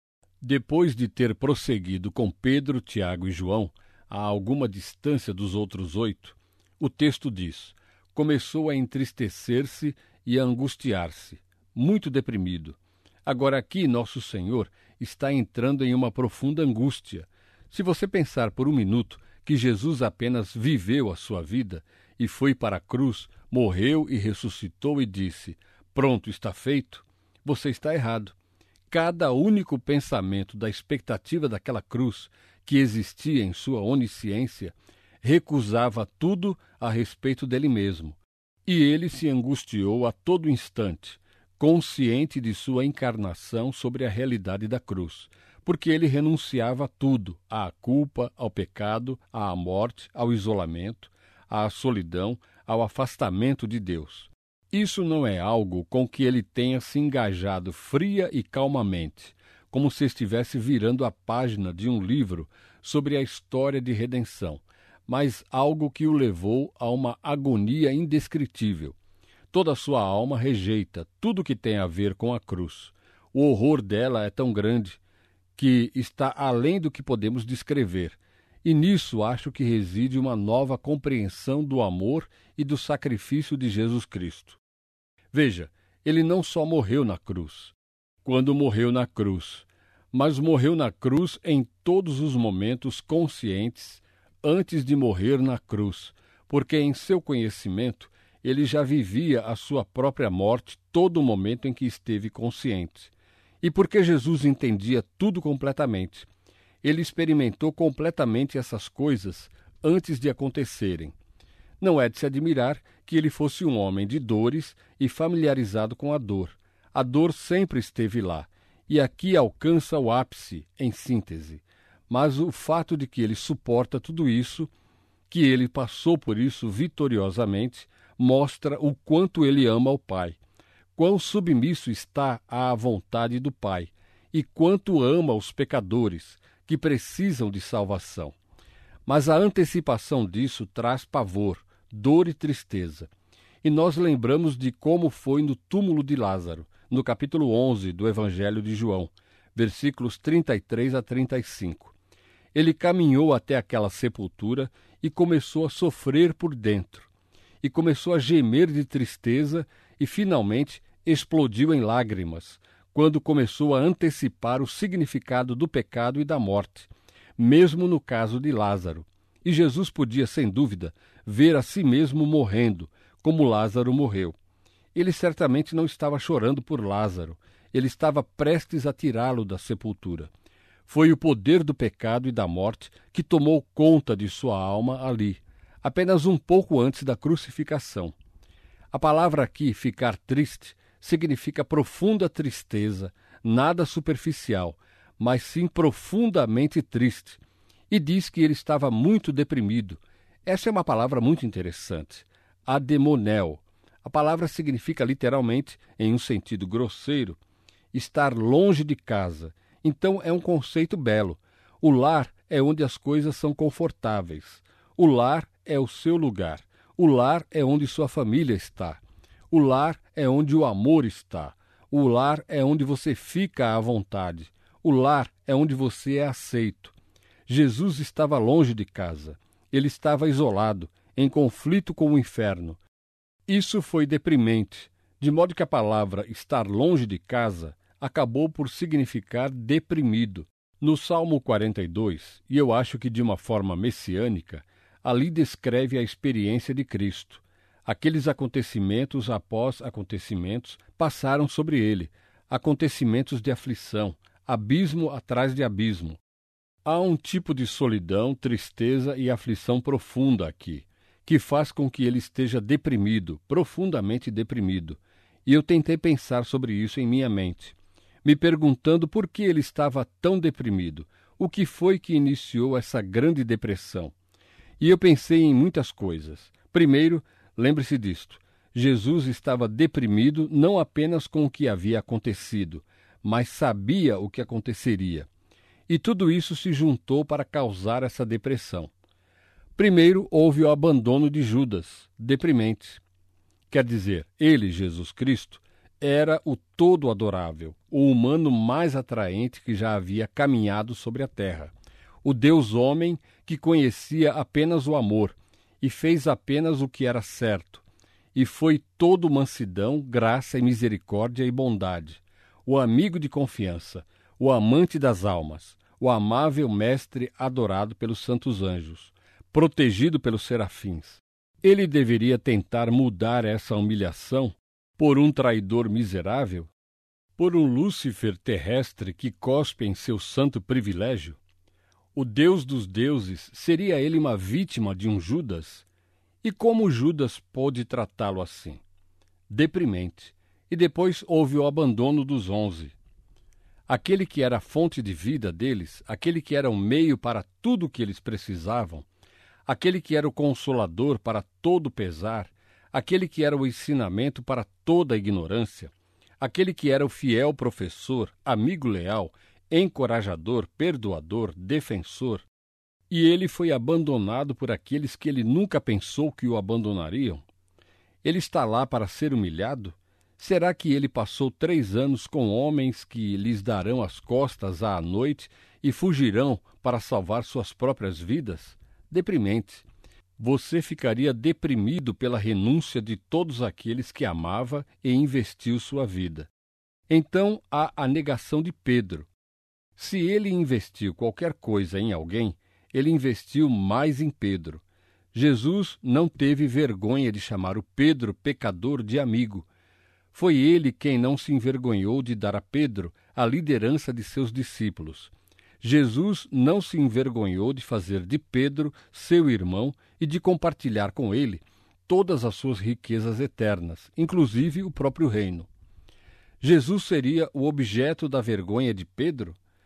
depois de ter prosseguido com Pedro, Tiago e João, a alguma distância dos outros oito, o texto diz: começou a entristecer-se e a angustiar-se, muito deprimido. Agora aqui nosso Senhor está entrando em uma profunda angústia. Se você pensar por um minuto que Jesus apenas viveu a sua vida e foi para a cruz, morreu e ressuscitou e disse: pronto, está feito, você está errado. Cada único pensamento da expectativa daquela cruz que existia em sua onisciência recusava tudo a respeito dele mesmo. E ele se angustiou a todo instante, consciente de sua encarnação sobre a realidade da cruz, porque ele renunciava a tudo, à culpa, ao pecado, à morte, ao isolamento, à solidão, ao afastamento de Deus. Isso não é algo com que ele tenha se engajado fria e calmamente, como se estivesse virando a página de um livro sobre a história de redenção, mas algo que o levou a uma agonia indescritível. Toda a sua alma rejeita tudo que tem a ver com a cruz. O horror dela é tão grande que está além do que podemos descrever, e nisso acho que reside uma nova compreensão do amor e do sacrifício de Jesus Cristo. Veja, ele não só morreu na cruz, quando morreu na cruz, mas morreu na cruz em todos os momentos conscientes antes de morrer na cruz, porque em seu conhecimento ele já vivia a sua própria morte todo o momento em que esteve consciente. E porque Jesus entendia tudo completamente, ele experimentou completamente essas coisas antes de acontecerem. Não é de se admirar que ele fosse um homem de dores e familiarizado com a dor. A dor sempre esteve lá, e aqui alcança o ápice, em síntese. mas o fato de que ele suporta tudo isso, que ele passou por isso vitoriosamente, mostra o quanto ele ama o Pai, quão submisso está à vontade do Pai e quanto ama os pecadores que precisam de salvação. Mas a antecipação disso traz pavor, dor e tristeza. E nós lembramos de como foi no túmulo de Lázaro, no capítulo onze do Evangelho de João, versículos trinta e três a trinta e cinco. Ele caminhou até aquela sepultura e começou a sofrer por dentro. E começou a gemer de tristeza e, finalmente, explodiu em lágrimas, quando começou a antecipar o significado do pecado e da morte, mesmo no caso de Lázaro. E Jesus podia, sem dúvida, ver a si mesmo morrendo, como Lázaro morreu. Ele certamente não estava chorando por Lázaro, ele estava prestes a tirá-lo da sepultura. Foi o poder do pecado e da morte que tomou conta de sua alma ali, apenas um pouco antes da crucificação. A palavra aqui, ficar triste, significa profunda tristeza, nada superficial, mas sim profundamente triste. E diz que ele estava muito deprimido. Essa é uma palavra muito interessante. Ademonel. A palavra significa literalmente, em um sentido grosseiro, estar longe de casa. Então é um conceito belo. O lar é onde as coisas são confortáveis. O lar é o seu lugar. O lar é onde sua família está. O lar é onde o amor está. O lar é onde você fica à vontade. O lar é onde você é aceito. Jesus estava longe de casa. Ele estava isolado, em conflito com o inferno. Isso foi deprimente, de modo que a palavra estar longe de casa acabou por significar deprimido. No Salmo quarenta e dois, e eu acho que de uma forma messiânica, ali descreve a experiência de Cristo. Aqueles acontecimentos após acontecimentos passaram sobre ele, acontecimentos de aflição, abismo atrás de abismo. Há um tipo de solidão, tristeza e aflição profunda aqui, que faz com que ele esteja deprimido, profundamente deprimido. E eu tentei pensar sobre isso em minha mente, me perguntando por que ele estava tão deprimido, o que foi que iniciou essa grande depressão. E eu pensei em muitas coisas. Primeiro, lembre-se disto, Jesus estava deprimido não apenas com o que havia acontecido, mas sabia o que aconteceria. E tudo isso se juntou para causar essa depressão. Primeiro, houve o abandono de Judas, deprimente. Quer dizer, ele, Jesus Cristo, era o todo adorável, o humano mais atraente que já havia caminhado sobre a terra. O Deus-homem que conhecia apenas o amor e fez apenas o que era certo. E foi todo mansidão, graça e misericórdia e bondade. O amigo de confiança, o amante das almas, o amável mestre adorado pelos santos anjos, protegido pelos serafins. Ele deveria tentar mudar essa humilhação por um traidor miserável? Por um Lúcifer terrestre que cospe em seu santo privilégio? O Deus dos deuses, seria ele uma vítima de um Judas? E como Judas pôde tratá-lo assim? Deprimente. E depois houve o abandono dos onze. Aquele que era a fonte de vida deles, aquele que era o meio para tudo o que eles precisavam, aquele que era o consolador para todo o pesar, aquele que era o ensinamento para toda a ignorância, aquele que era o fiel professor, amigo leal, encorajador, perdoador, defensor, e ele foi abandonado por aqueles que ele nunca pensou que o abandonariam? Ele está lá para ser humilhado? Será que ele passou três anos com homens que lhes darão as costas à noite e fugirão para salvar suas próprias vidas? Deprimente. Você ficaria deprimido pela renúncia de todos aqueles que amava e investiu sua vida. Então há a negação de Pedro. Se ele investiu qualquer coisa em alguém, ele investiu mais em Pedro. Jesus não teve vergonha de chamar o Pedro pecador de amigo. Foi ele quem não se envergonhou de dar a Pedro a liderança de seus discípulos. Jesus não se envergonhou de fazer de Pedro seu irmão e de compartilhar com ele todas as suas riquezas eternas, inclusive o próprio reino. Jesus seria o objeto da vergonha de Pedro?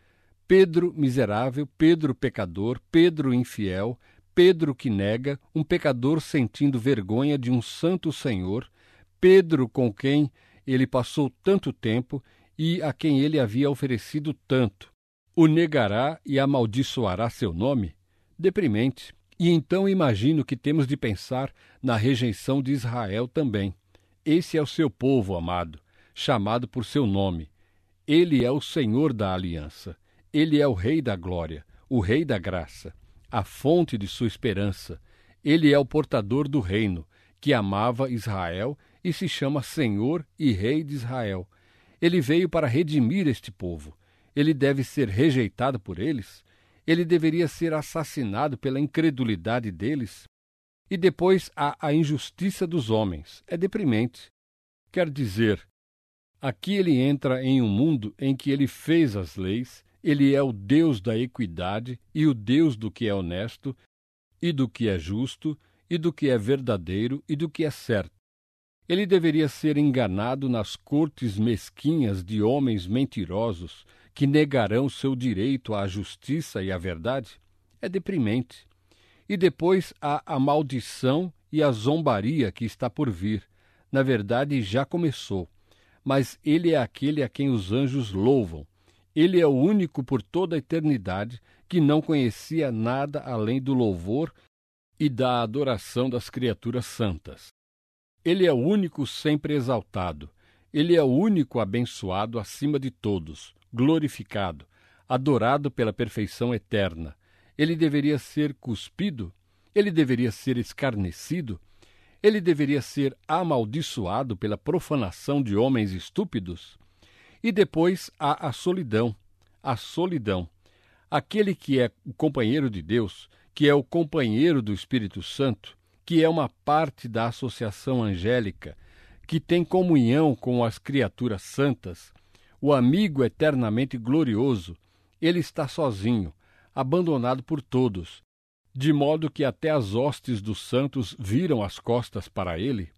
Pedro miserável, Pedro pecador, Pedro infiel, Pedro que nega, um pecador sentindo vergonha de um santo Senhor, Pedro com quem ele passou tanto tempo e a quem ele havia oferecido tanto. O negará e amaldiçoará seu nome? Deprimente. E então imagino que temos de pensar na rejeição de Israel também. Esse é o seu povo amado, chamado por seu nome. Ele é o Senhor da aliança. Ele é o Rei da glória, o Rei da graça, a fonte de sua esperança. Ele é o portador do reino, que amava Israel e se chama Senhor e Rei de Israel. Ele veio para redimir este povo. Ele deve ser rejeitado por eles? Ele deveria ser assassinado pela incredulidade deles? E depois há a injustiça dos homens. É deprimente. Quer dizer, aqui ele entra em um mundo em que ele fez as leis, ele é o Deus da equidade e o Deus do que é honesto, e do que é justo, e do que é verdadeiro, e do que é certo. Ele deveria ser enganado nas cortes mesquinhas de homens mentirosos que negarão seu direito à justiça e à verdade? É deprimente. E depois há a maldição e a zombaria que está por vir. Na verdade, já começou. Mas ele é aquele a quem os anjos louvam. Ele é o único por toda a eternidade que não conhecia nada além do louvor e da adoração das criaturas santas. Ele é o único sempre exaltado. Ele é o único abençoado acima de todos, glorificado, adorado pela perfeição eterna. Ele deveria ser cuspido? Ele deveria ser escarnecido? Ele deveria ser amaldiçoado pela profanação de homens estúpidos? E depois há a solidão. A solidão. Aquele que é o companheiro de Deus, que é o companheiro do Espírito Santo, que é uma parte da associação angélica, que tem comunhão com as criaturas santas, o amigo eternamente glorioso, ele está sozinho, abandonado por todos, de modo que até as hostes dos santos viram as costas para ele.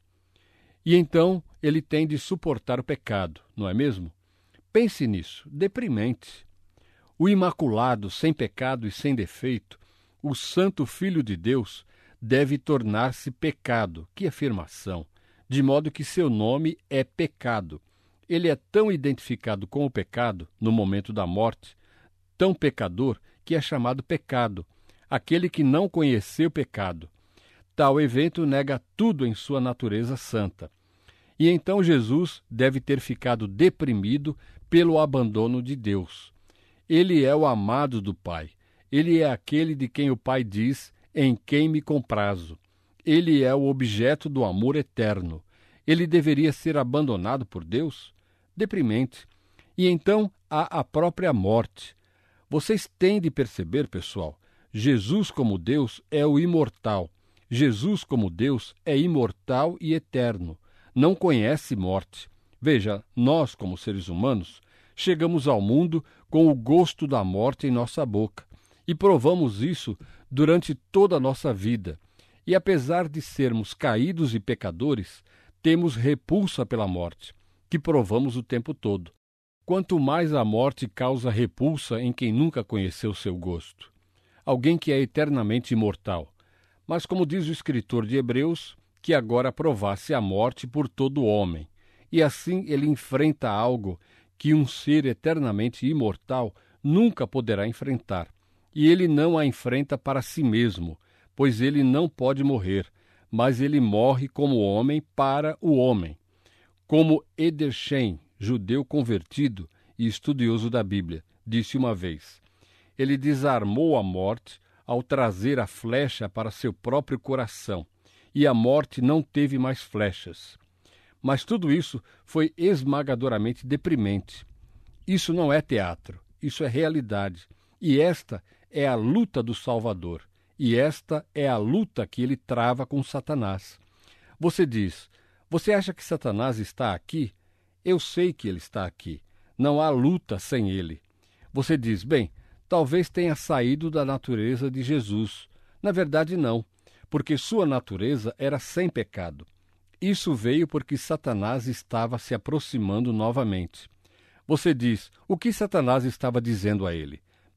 E então ele tem de suportar o pecado, não é mesmo? Pense nisso, deprimente. O imaculado, sem pecado e sem defeito, o santo Filho de Deus, deve tornar-se pecado. Que afirmação! De modo que seu nome é pecado. Ele é tão identificado com o pecado, no momento da morte, tão pecador, que é chamado pecado, aquele que não conheceu pecado. Tal evento nega tudo em sua natureza santa. E então Jesus deve ter ficado deprimido pelo abandono de Deus. Ele é o amado do Pai. Ele é aquele de quem o Pai diz, em quem me comprazo. Ele é o objeto do amor eterno. Ele deveria ser abandonado por Deus? Deprimente. E então há a própria morte. Vocês têm de perceber, pessoal, Jesus como Deus é o imortal. Jesus como Deus é imortal e eterno. Não conhece morte. Veja, nós, como seres humanos, chegamos ao mundo com o gosto da morte em nossa boca. E provamos isso durante toda a nossa vida. E apesar de sermos caídos e pecadores, temos repulsa pela morte, que provamos o tempo todo. Quanto mais a morte causa repulsa em quem nunca conheceu seu gosto. Alguém que é eternamente imortal. Mas como diz o escritor de Hebreus, que agora provasse a morte por todo homem. E assim ele enfrenta algo que um ser eternamente imortal nunca poderá enfrentar. E ele não a enfrenta para si mesmo, pois ele não pode morrer, mas ele morre como homem para o homem. Como Edersheim, judeu convertido e estudioso da Bíblia, disse uma vez, ele desarmou a morte ao trazer a flecha para seu próprio coração, e a morte não teve mais flechas. Mas tudo isso foi esmagadoramente deprimente. Isso não é teatro, isso é realidade. E esta é a luta do Salvador. E esta é a luta que ele trava com Satanás. Você diz, você acha que Satanás está aqui? Eu sei que ele está aqui. Não há luta sem ele. Você diz, bem, talvez tenha saído da natureza de Jesus. Na verdade, não, porque sua natureza era sem pecado. Isso veio porque Satanás estava se aproximando novamente. Você diz, o que Satanás estava dizendo a ele?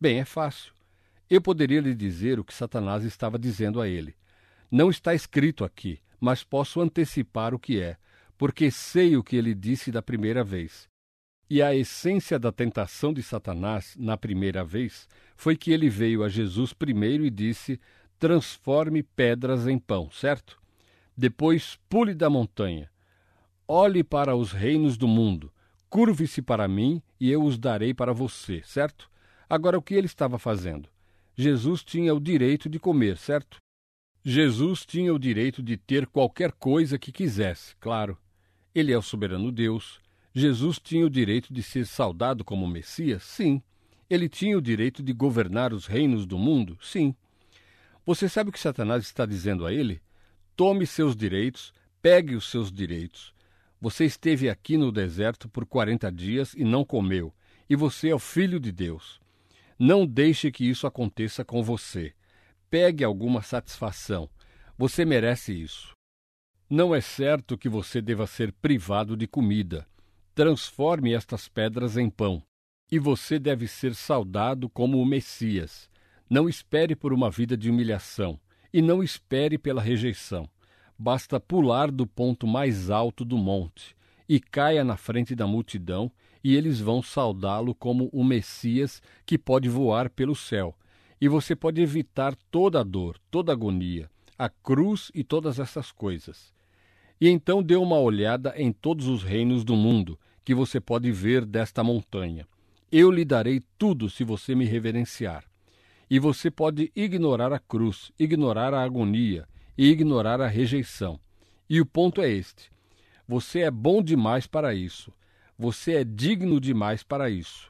Bem, é fácil. Eu poderia lhe dizer o que Satanás estava dizendo a ele. Não está escrito aqui, mas posso antecipar o que é, porque sei o que ele disse da primeira vez. E a essência da tentação de Satanás, na primeira vez, foi que ele veio a Jesus primeiro e disse: transforme pedras em pão, certo? Depois, pule da montanha. Olhe para os reinos do mundo. Curve-se para mim e eu os darei para você, certo? Agora, o que ele estava fazendo? Jesus tinha o direito de comer, certo? Jesus tinha o direito de ter qualquer coisa que quisesse, claro. Ele é o soberano Deus. Jesus tinha o direito de ser saudado como Messias? Sim. Ele tinha o direito de governar os reinos do mundo? Sim. Você sabe o que Satanás está dizendo a ele? Tome seus direitos, pegue os seus direitos. Você esteve aqui no deserto por quarenta dias e não comeu, e você é o Filho de Deus. Não deixe que isso aconteça com você. Pegue alguma satisfação. Você merece isso. Não é certo que você deva ser privado de comida. Transforme estas pedras em pão. E você deve ser saudado como o Messias. Não espere por uma vida de humilhação. E não espere pela rejeição. Basta pular do ponto mais alto do monte e caia na frente da multidão, e eles vão saudá-lo como o Messias que pode voar pelo céu. E você pode evitar toda a dor, toda a agonia, a cruz e todas essas coisas. E então dê uma olhada em todos os reinos do mundo que você pode ver desta montanha. Eu lhe darei tudo se você me reverenciar. E você pode ignorar a cruz, ignorar a agonia e ignorar a rejeição. E o ponto é este: você é bom demais para isso. Você é digno demais para isso.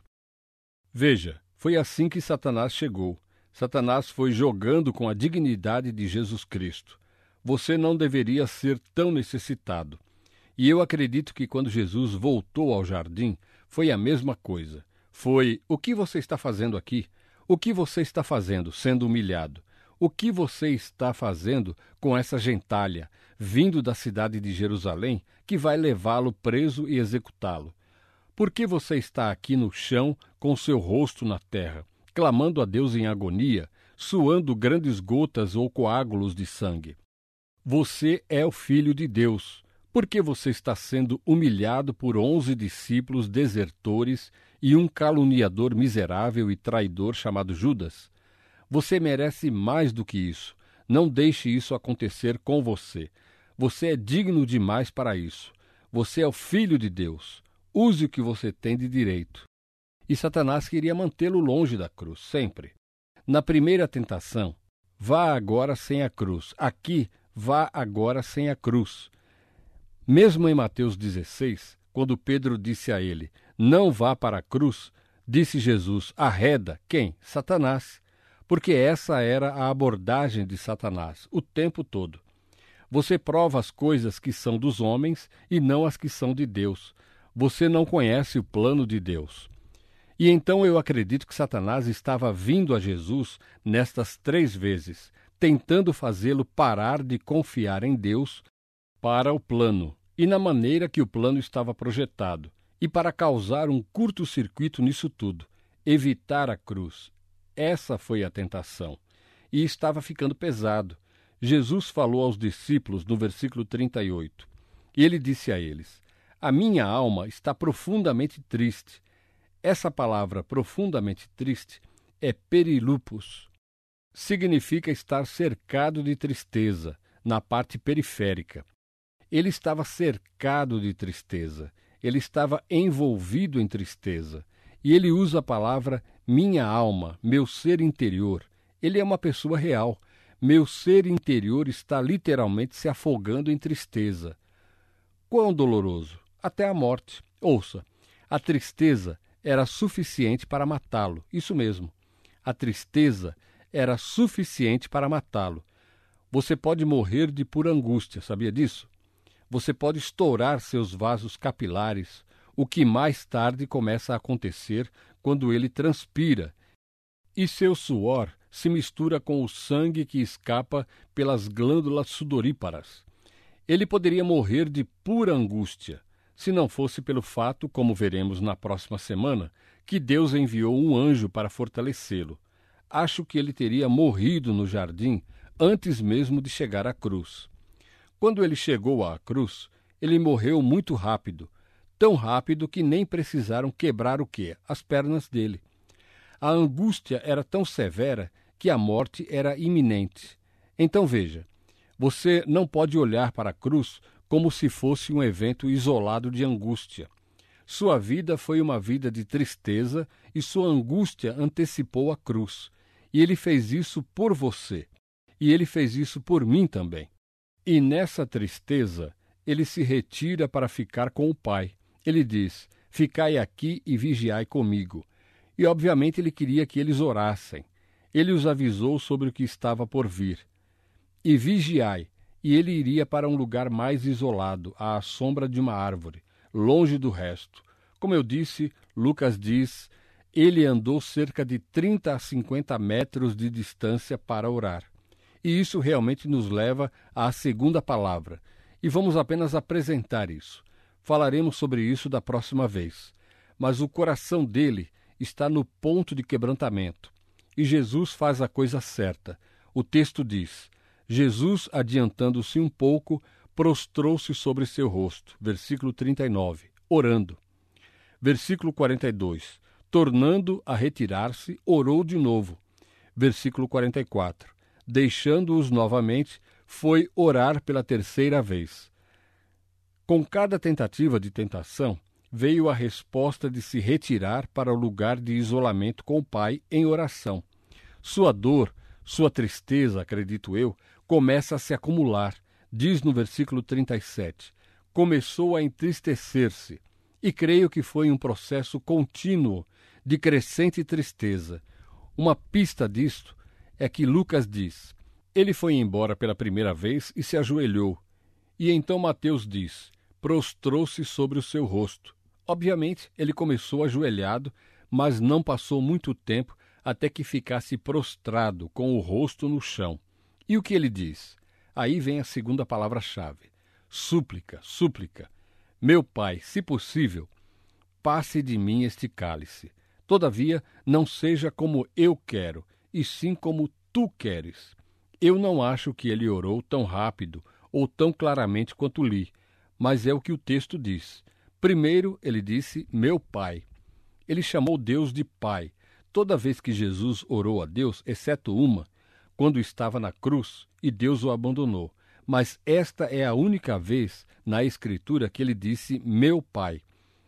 Veja, foi assim que Satanás chegou. Satanás foi jogando com a dignidade de Jesus Cristo. Você não deveria ser tão necessitado. E eu acredito que quando Jesus voltou ao jardim, foi a mesma coisa. Foi: o que você está fazendo aqui? O que você está fazendo sendo humilhado? O que você está fazendo com essa gentalha, vindo da cidade de Jerusalém, que vai levá-lo preso e executá-lo? Por que você está aqui no chão, com seu rosto na terra, clamando a Deus em agonia, suando grandes gotas ou coágulos de sangue? Você é o Filho de Deus. Por que você está sendo humilhado por onze discípulos desertores e um caluniador miserável e traidor chamado Judas? Você merece mais do que isso. Não deixe isso acontecer com você. Você é digno demais para isso. Você é o Filho de Deus. Use o que você tem de direito. E Satanás queria mantê-lo longe da cruz, sempre. Na primeira tentação, vá agora sem a cruz. Aqui, vá agora sem a cruz. Mesmo em Mateus dezesseis, quando Pedro disse a ele: não vá para a cruz, disse Jesus: arreda. Quem? Satanás. Porque essa era a abordagem de Satanás, o tempo todo. Você prova as coisas que são dos homens e não as que são de Deus. Você não conhece o plano de Deus. E então eu acredito que Satanás estava vindo a Jesus nestas três vezes, tentando fazê-lo parar de confiar em Deus para o plano e na maneira que o plano estava projetado, e para causar um curto-circuito nisso tudo, evitar a cruz. Essa foi a tentação. E estava ficando pesado. Jesus falou aos discípulos no versículo trinta e oito. E ele disse a eles: a minha alma está profundamente triste. Essa palavra profundamente triste é perilupus. Significa estar cercado de tristeza, na parte periférica. Ele estava cercado de tristeza. Ele estava envolvido em tristeza. E ele usa a palavra minha alma, meu ser interior. Ele é uma pessoa real. Meu ser interior está literalmente se afogando em tristeza. Quão doloroso! Até a morte. Ouça, a tristeza era suficiente para matá-lo. Isso mesmo. A tristeza era suficiente para matá-lo. Você pode morrer de pura angústia, sabia disso? Você pode estourar seus vasos capilares, o que mais tarde começa a acontecer quando ele transpira, e seu suor se mistura com o sangue que escapa pelas glândulas sudoríparas. Ele poderia morrer de pura angústia. se não fosse pelo fato, como veremos na próxima semana, que Deus enviou um anjo para fortalecê-lo. Acho que ele teria morrido no jardim antes mesmo de chegar à cruz. Quando ele chegou à cruz, ele morreu muito rápido, tão rápido que nem precisaram quebrar o quê? As pernas dele. A angústia era tão severa que a morte era iminente. Então veja, você não pode olhar para a cruz como se fosse um evento isolado de angústia. Sua vida foi uma vida de tristeza e sua angústia antecipou a cruz. E ele fez isso por você. E ele fez isso por mim também. E nessa tristeza, ele se retira para ficar com o Pai. Ele diz, ficai aqui e vigiai comigo. E obviamente ele queria que eles orassem. Ele os avisou sobre o que estava por vir. E vigiai, e ele iria para um lugar mais isolado, à sombra de uma árvore, longe do resto. Como eu disse, Lucas diz, ele andou cerca de trinta a cinquenta metros de distância para orar. E isso realmente nos leva à segunda palavra. E vamos apenas apresentar isso. Falaremos sobre isso da próxima vez. Mas o coração dele está no ponto de quebrantamento. E Jesus faz a coisa certa. O texto diz, Jesus, adiantando-se um pouco, prostrou-se sobre seu rosto. Versículo trinta e nove, orando. Versículo quarenta e dois, tornando a retirar-se, orou de novo. Versículo quarenta e quatro, deixando-os novamente, foi orar pela terceira vez. Com cada tentativa de tentação, veio a resposta de se retirar para o lugar de isolamento com o Pai em oração. Sua dor, sua tristeza, acredito eu, começa a se acumular. Diz no versículo trinta e sete, começou a entristecer-se. E creio que foi um processo contínuo de crescente tristeza. Uma pista disto é que Lucas diz, ele foi embora pela primeira vez e se ajoelhou. E então Mateus diz, prostrou-se sobre o seu rosto. Obviamente, ele começou ajoelhado, mas não passou muito tempo até que ficasse prostrado, com o rosto no chão. E o que ele diz? Aí vem a segunda palavra-chave. Súplica, súplica. Meu Pai, se possível, passe de mim este cálice. Todavia, não seja como eu quero, e sim como tu queres. Eu não acho que ele orou tão rápido ou tão claramente quanto li, mas é o que o texto diz. Primeiro, ele disse, meu Pai. Ele chamou Deus de Pai. Toda vez que Jesus orou a Deus, exceto uma, quando estava na cruz e Deus o abandonou. Mas esta é a única vez na Escritura que ele disse, meu Pai.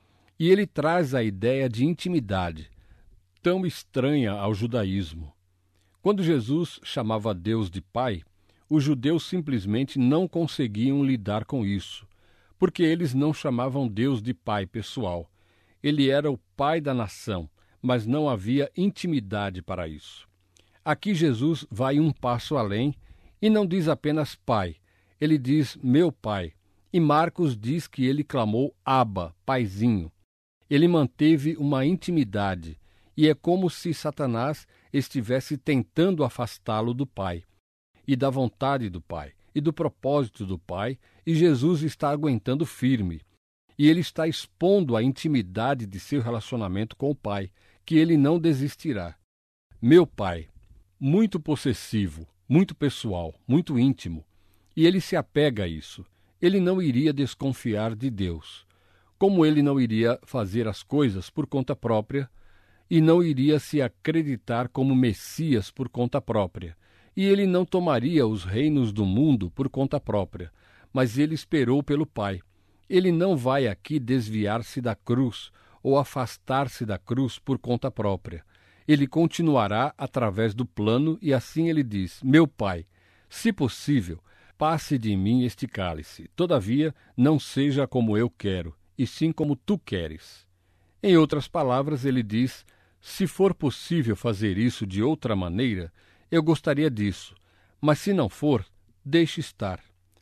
E ele traz a ideia de intimidade, tão estranha ao judaísmo. Quando Jesus chamava Deus de Pai, os judeus simplesmente não conseguiam lidar com isso, porque eles não chamavam Deus de Pai pessoal. Ele era o Pai da nação, mas não havia intimidade para isso. Aqui Jesus vai um passo além e não diz apenas Pai, ele diz meu Pai. E Marcos diz que ele clamou Abba, Paizinho. Ele manteve uma intimidade, e é como se Satanás estivesse tentando afastá-lo do Pai, e da vontade do Pai, e do propósito do Pai, e Jesus está aguentando firme. E ele está expondo a intimidade de seu relacionamento com o Pai, que ele não desistirá. Meu Pai, muito possessivo, muito pessoal, muito íntimo, e ele se apega a isso. Ele não iria desconfiar de Deus. Como ele não iria fazer as coisas por conta própria, e não iria se acreditar como Messias por conta própria, e ele não tomaria os reinos do mundo por conta própria, mas ele esperou pelo Pai. Ele não vai aqui desviar-se da cruz ou afastar-se da cruz por conta própria. Ele continuará através do plano e assim ele diz, meu Pai, se possível, passe de mim este cálice, todavia não seja como eu quero, e sim como tu queres. Em outras palavras, ele diz, se for possível fazer isso de outra maneira, eu gostaria disso, mas se não for, deixe estar.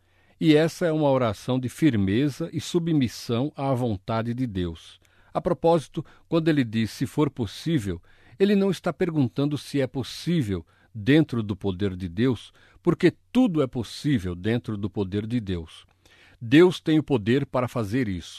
E essa é uma oração de firmeza e submissão à vontade de Deus. A propósito, quando ele diz se for possível, ele não está perguntando se é possível dentro do poder de Deus, porque tudo é possível dentro do poder de Deus. Deus tem o poder para fazer isso.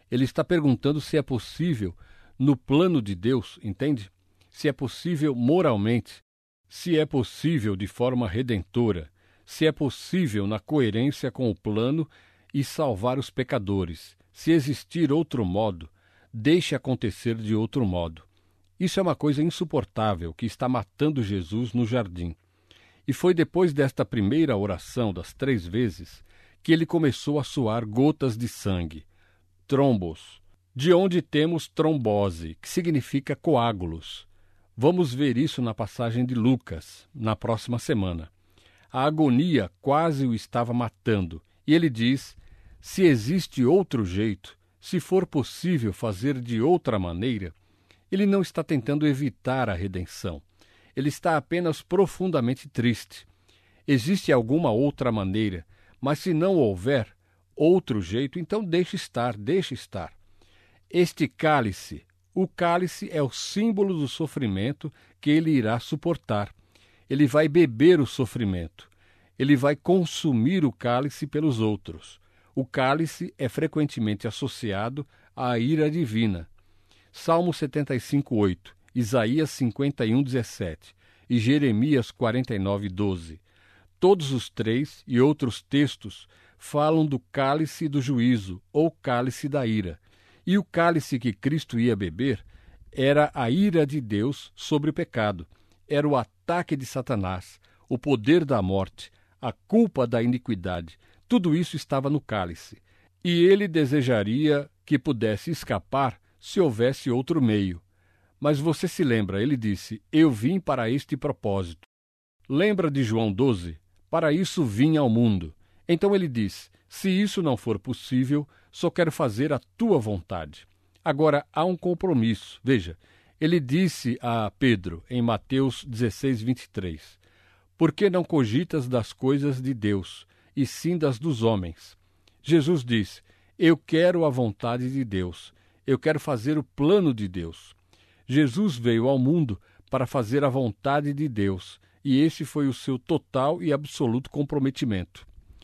Ele está perguntando se é possível, no plano de Deus, entende? Se é possível moralmente, se é possível de forma redentora, se é possível na coerência com o plano e salvar os pecadores. Se existir outro modo, deixe acontecer de outro modo. Isso é uma coisa insuportável que está matando Jesus no jardim. E foi depois desta primeira oração das três vezes que ele começou a suar gotas de sangue, trombos, de onde temos trombose, que significa coágulos. Vamos ver isso na passagem de Lucas, na próxima semana. A agonia quase o estava matando, e ele diz: se existe outro jeito, se for possível fazer de outra maneira. Ele não está tentando evitar a redenção. Ele está apenas profundamente triste. Existe alguma outra maneira, mas se não houver outro jeito, então deixe estar, deixe estar. Este cálice, o cálice é o símbolo do sofrimento que ele irá suportar. Ele vai beber o sofrimento. Ele vai consumir o cálice pelos outros. O cálice é frequentemente associado à ira divina. Salmo setenta e cinco, oito, Isaías cinquenta e um, dezessete e Jeremias quarenta e nove, doze. Todos os três e outros textos falam do cálice do juízo ou cálice da ira. E o cálice que Cristo ia beber era a ira de Deus sobre o pecado. Era o ataque de Satanás, o poder da morte, a culpa da iniquidade. Tudo isso estava no cálice. E ele desejaria que pudesse escapar se houvesse outro meio. Mas você se lembra, ele disse: eu vim para este propósito. Lembra de João doze? Para isso vim ao mundo. Então ele diz: se isso não for possível, só quero fazer a tua vontade. Agora, há um compromisso. Veja, ele disse a Pedro, em Mateus dezesseis, vinte e três, por que não cogitas das coisas de Deus, e sim das dos homens? Jesus disse: eu quero a vontade de Deus. Eu quero fazer o plano de Deus. Jesus veio ao mundo para fazer a vontade de Deus, e esse foi o seu total e absoluto comprometimento.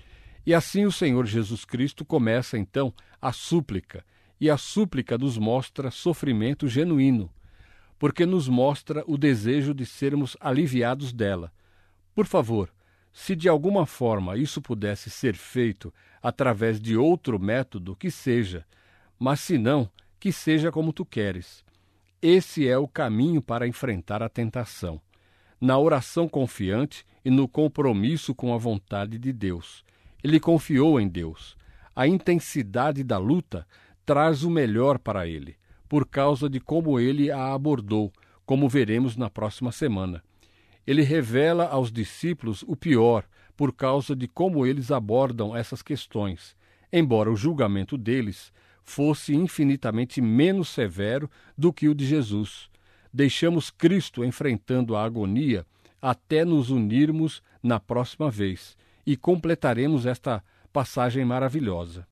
E assim o Senhor Jesus Cristo começa, então, a súplica, e a súplica nos mostra sofrimento genuíno, porque nos mostra o desejo de sermos aliviados dela. Por favor, se de alguma forma isso pudesse ser feito através de outro método, que seja, mas se não, que seja como tu queres. Esse é o caminho para enfrentar a tentação, na oração confiante e no compromisso com a vontade de Deus. Ele confiou em Deus. A intensidade da luta traz o melhor para ele, por causa de como ele a abordou, como veremos na próxima semana. Ele revela aos discípulos o pior, por causa de como eles abordam essas questões, embora o julgamento deles fosse infinitamente menos severo do que o de Jesus. Deixamos Cristo enfrentando a agonia até nos unirmos na próxima vez e completaremos esta passagem maravilhosa.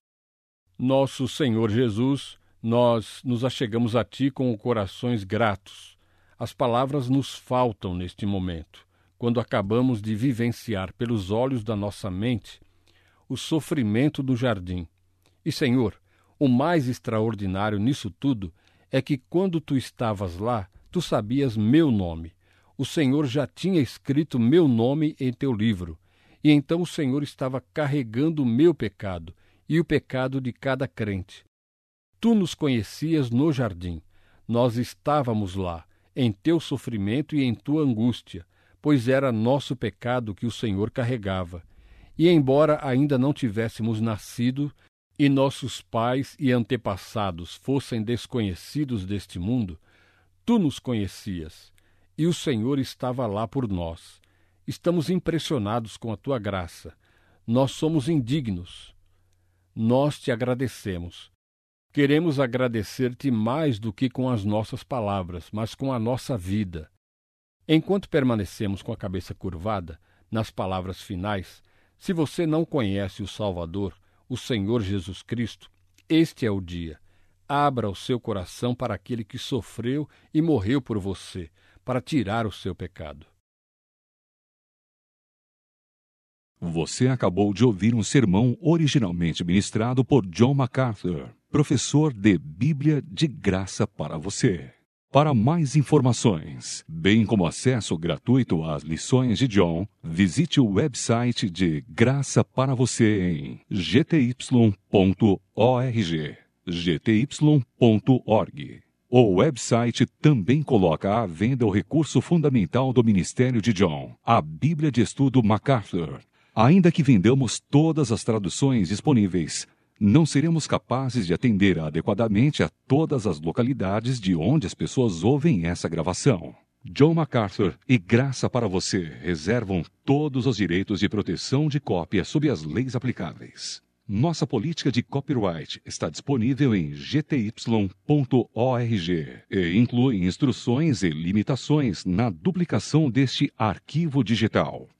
Nosso Senhor Jesus, nós nos achegamos a Ti com corações gratos. As palavras nos faltam neste momento, quando acabamos de vivenciar pelos olhos da nossa mente o sofrimento do jardim. E, Senhor, o mais extraordinário nisso tudo é que quando tu estavas lá, tu sabias meu nome. O Senhor já tinha escrito meu nome em teu livro, e então o Senhor estava carregando o meu pecado e o pecado de cada crente. Tu nos conhecias no jardim. Nós estávamos lá, em teu sofrimento e em tua angústia, pois era nosso pecado que o Senhor carregava. E embora ainda não tivéssemos nascido, e nossos pais e antepassados fossem desconhecidos deste mundo, tu nos conhecias, e o Senhor estava lá por nós. Estamos impressionados com a tua graça. Nós somos indignos. Nós te agradecemos. Queremos agradecer-te mais do que com as nossas palavras, mas com a nossa vida. Enquanto permanecemos com a cabeça curvada, nas palavras finais, se você não conhece o Salvador, o Senhor Jesus Cristo, este é o dia. Abra o seu coração para aquele que sofreu e morreu por você, para tirar o seu pecado. Você acabou de ouvir um sermão originalmente ministrado por John MacArthur, professor de Bíblia de graça para você. Para mais informações, bem como acesso gratuito às lições de John, visite o website de Graça para Você em g t y ponto org. g t y ponto org. O website também coloca à venda o recurso fundamental do ministério de John, a Bíblia de Estudo MacArthur. Ainda que vendamos todas as traduções disponíveis, não seremos capazes de atender adequadamente a todas as localidades de onde as pessoas ouvem essa gravação. John MacArthur e Graça para Você reservam todos os direitos de proteção de cópia sob as leis aplicáveis. Nossa política de copyright está disponível em g t y ponto org e inclui instruções e limitações na duplicação deste arquivo digital.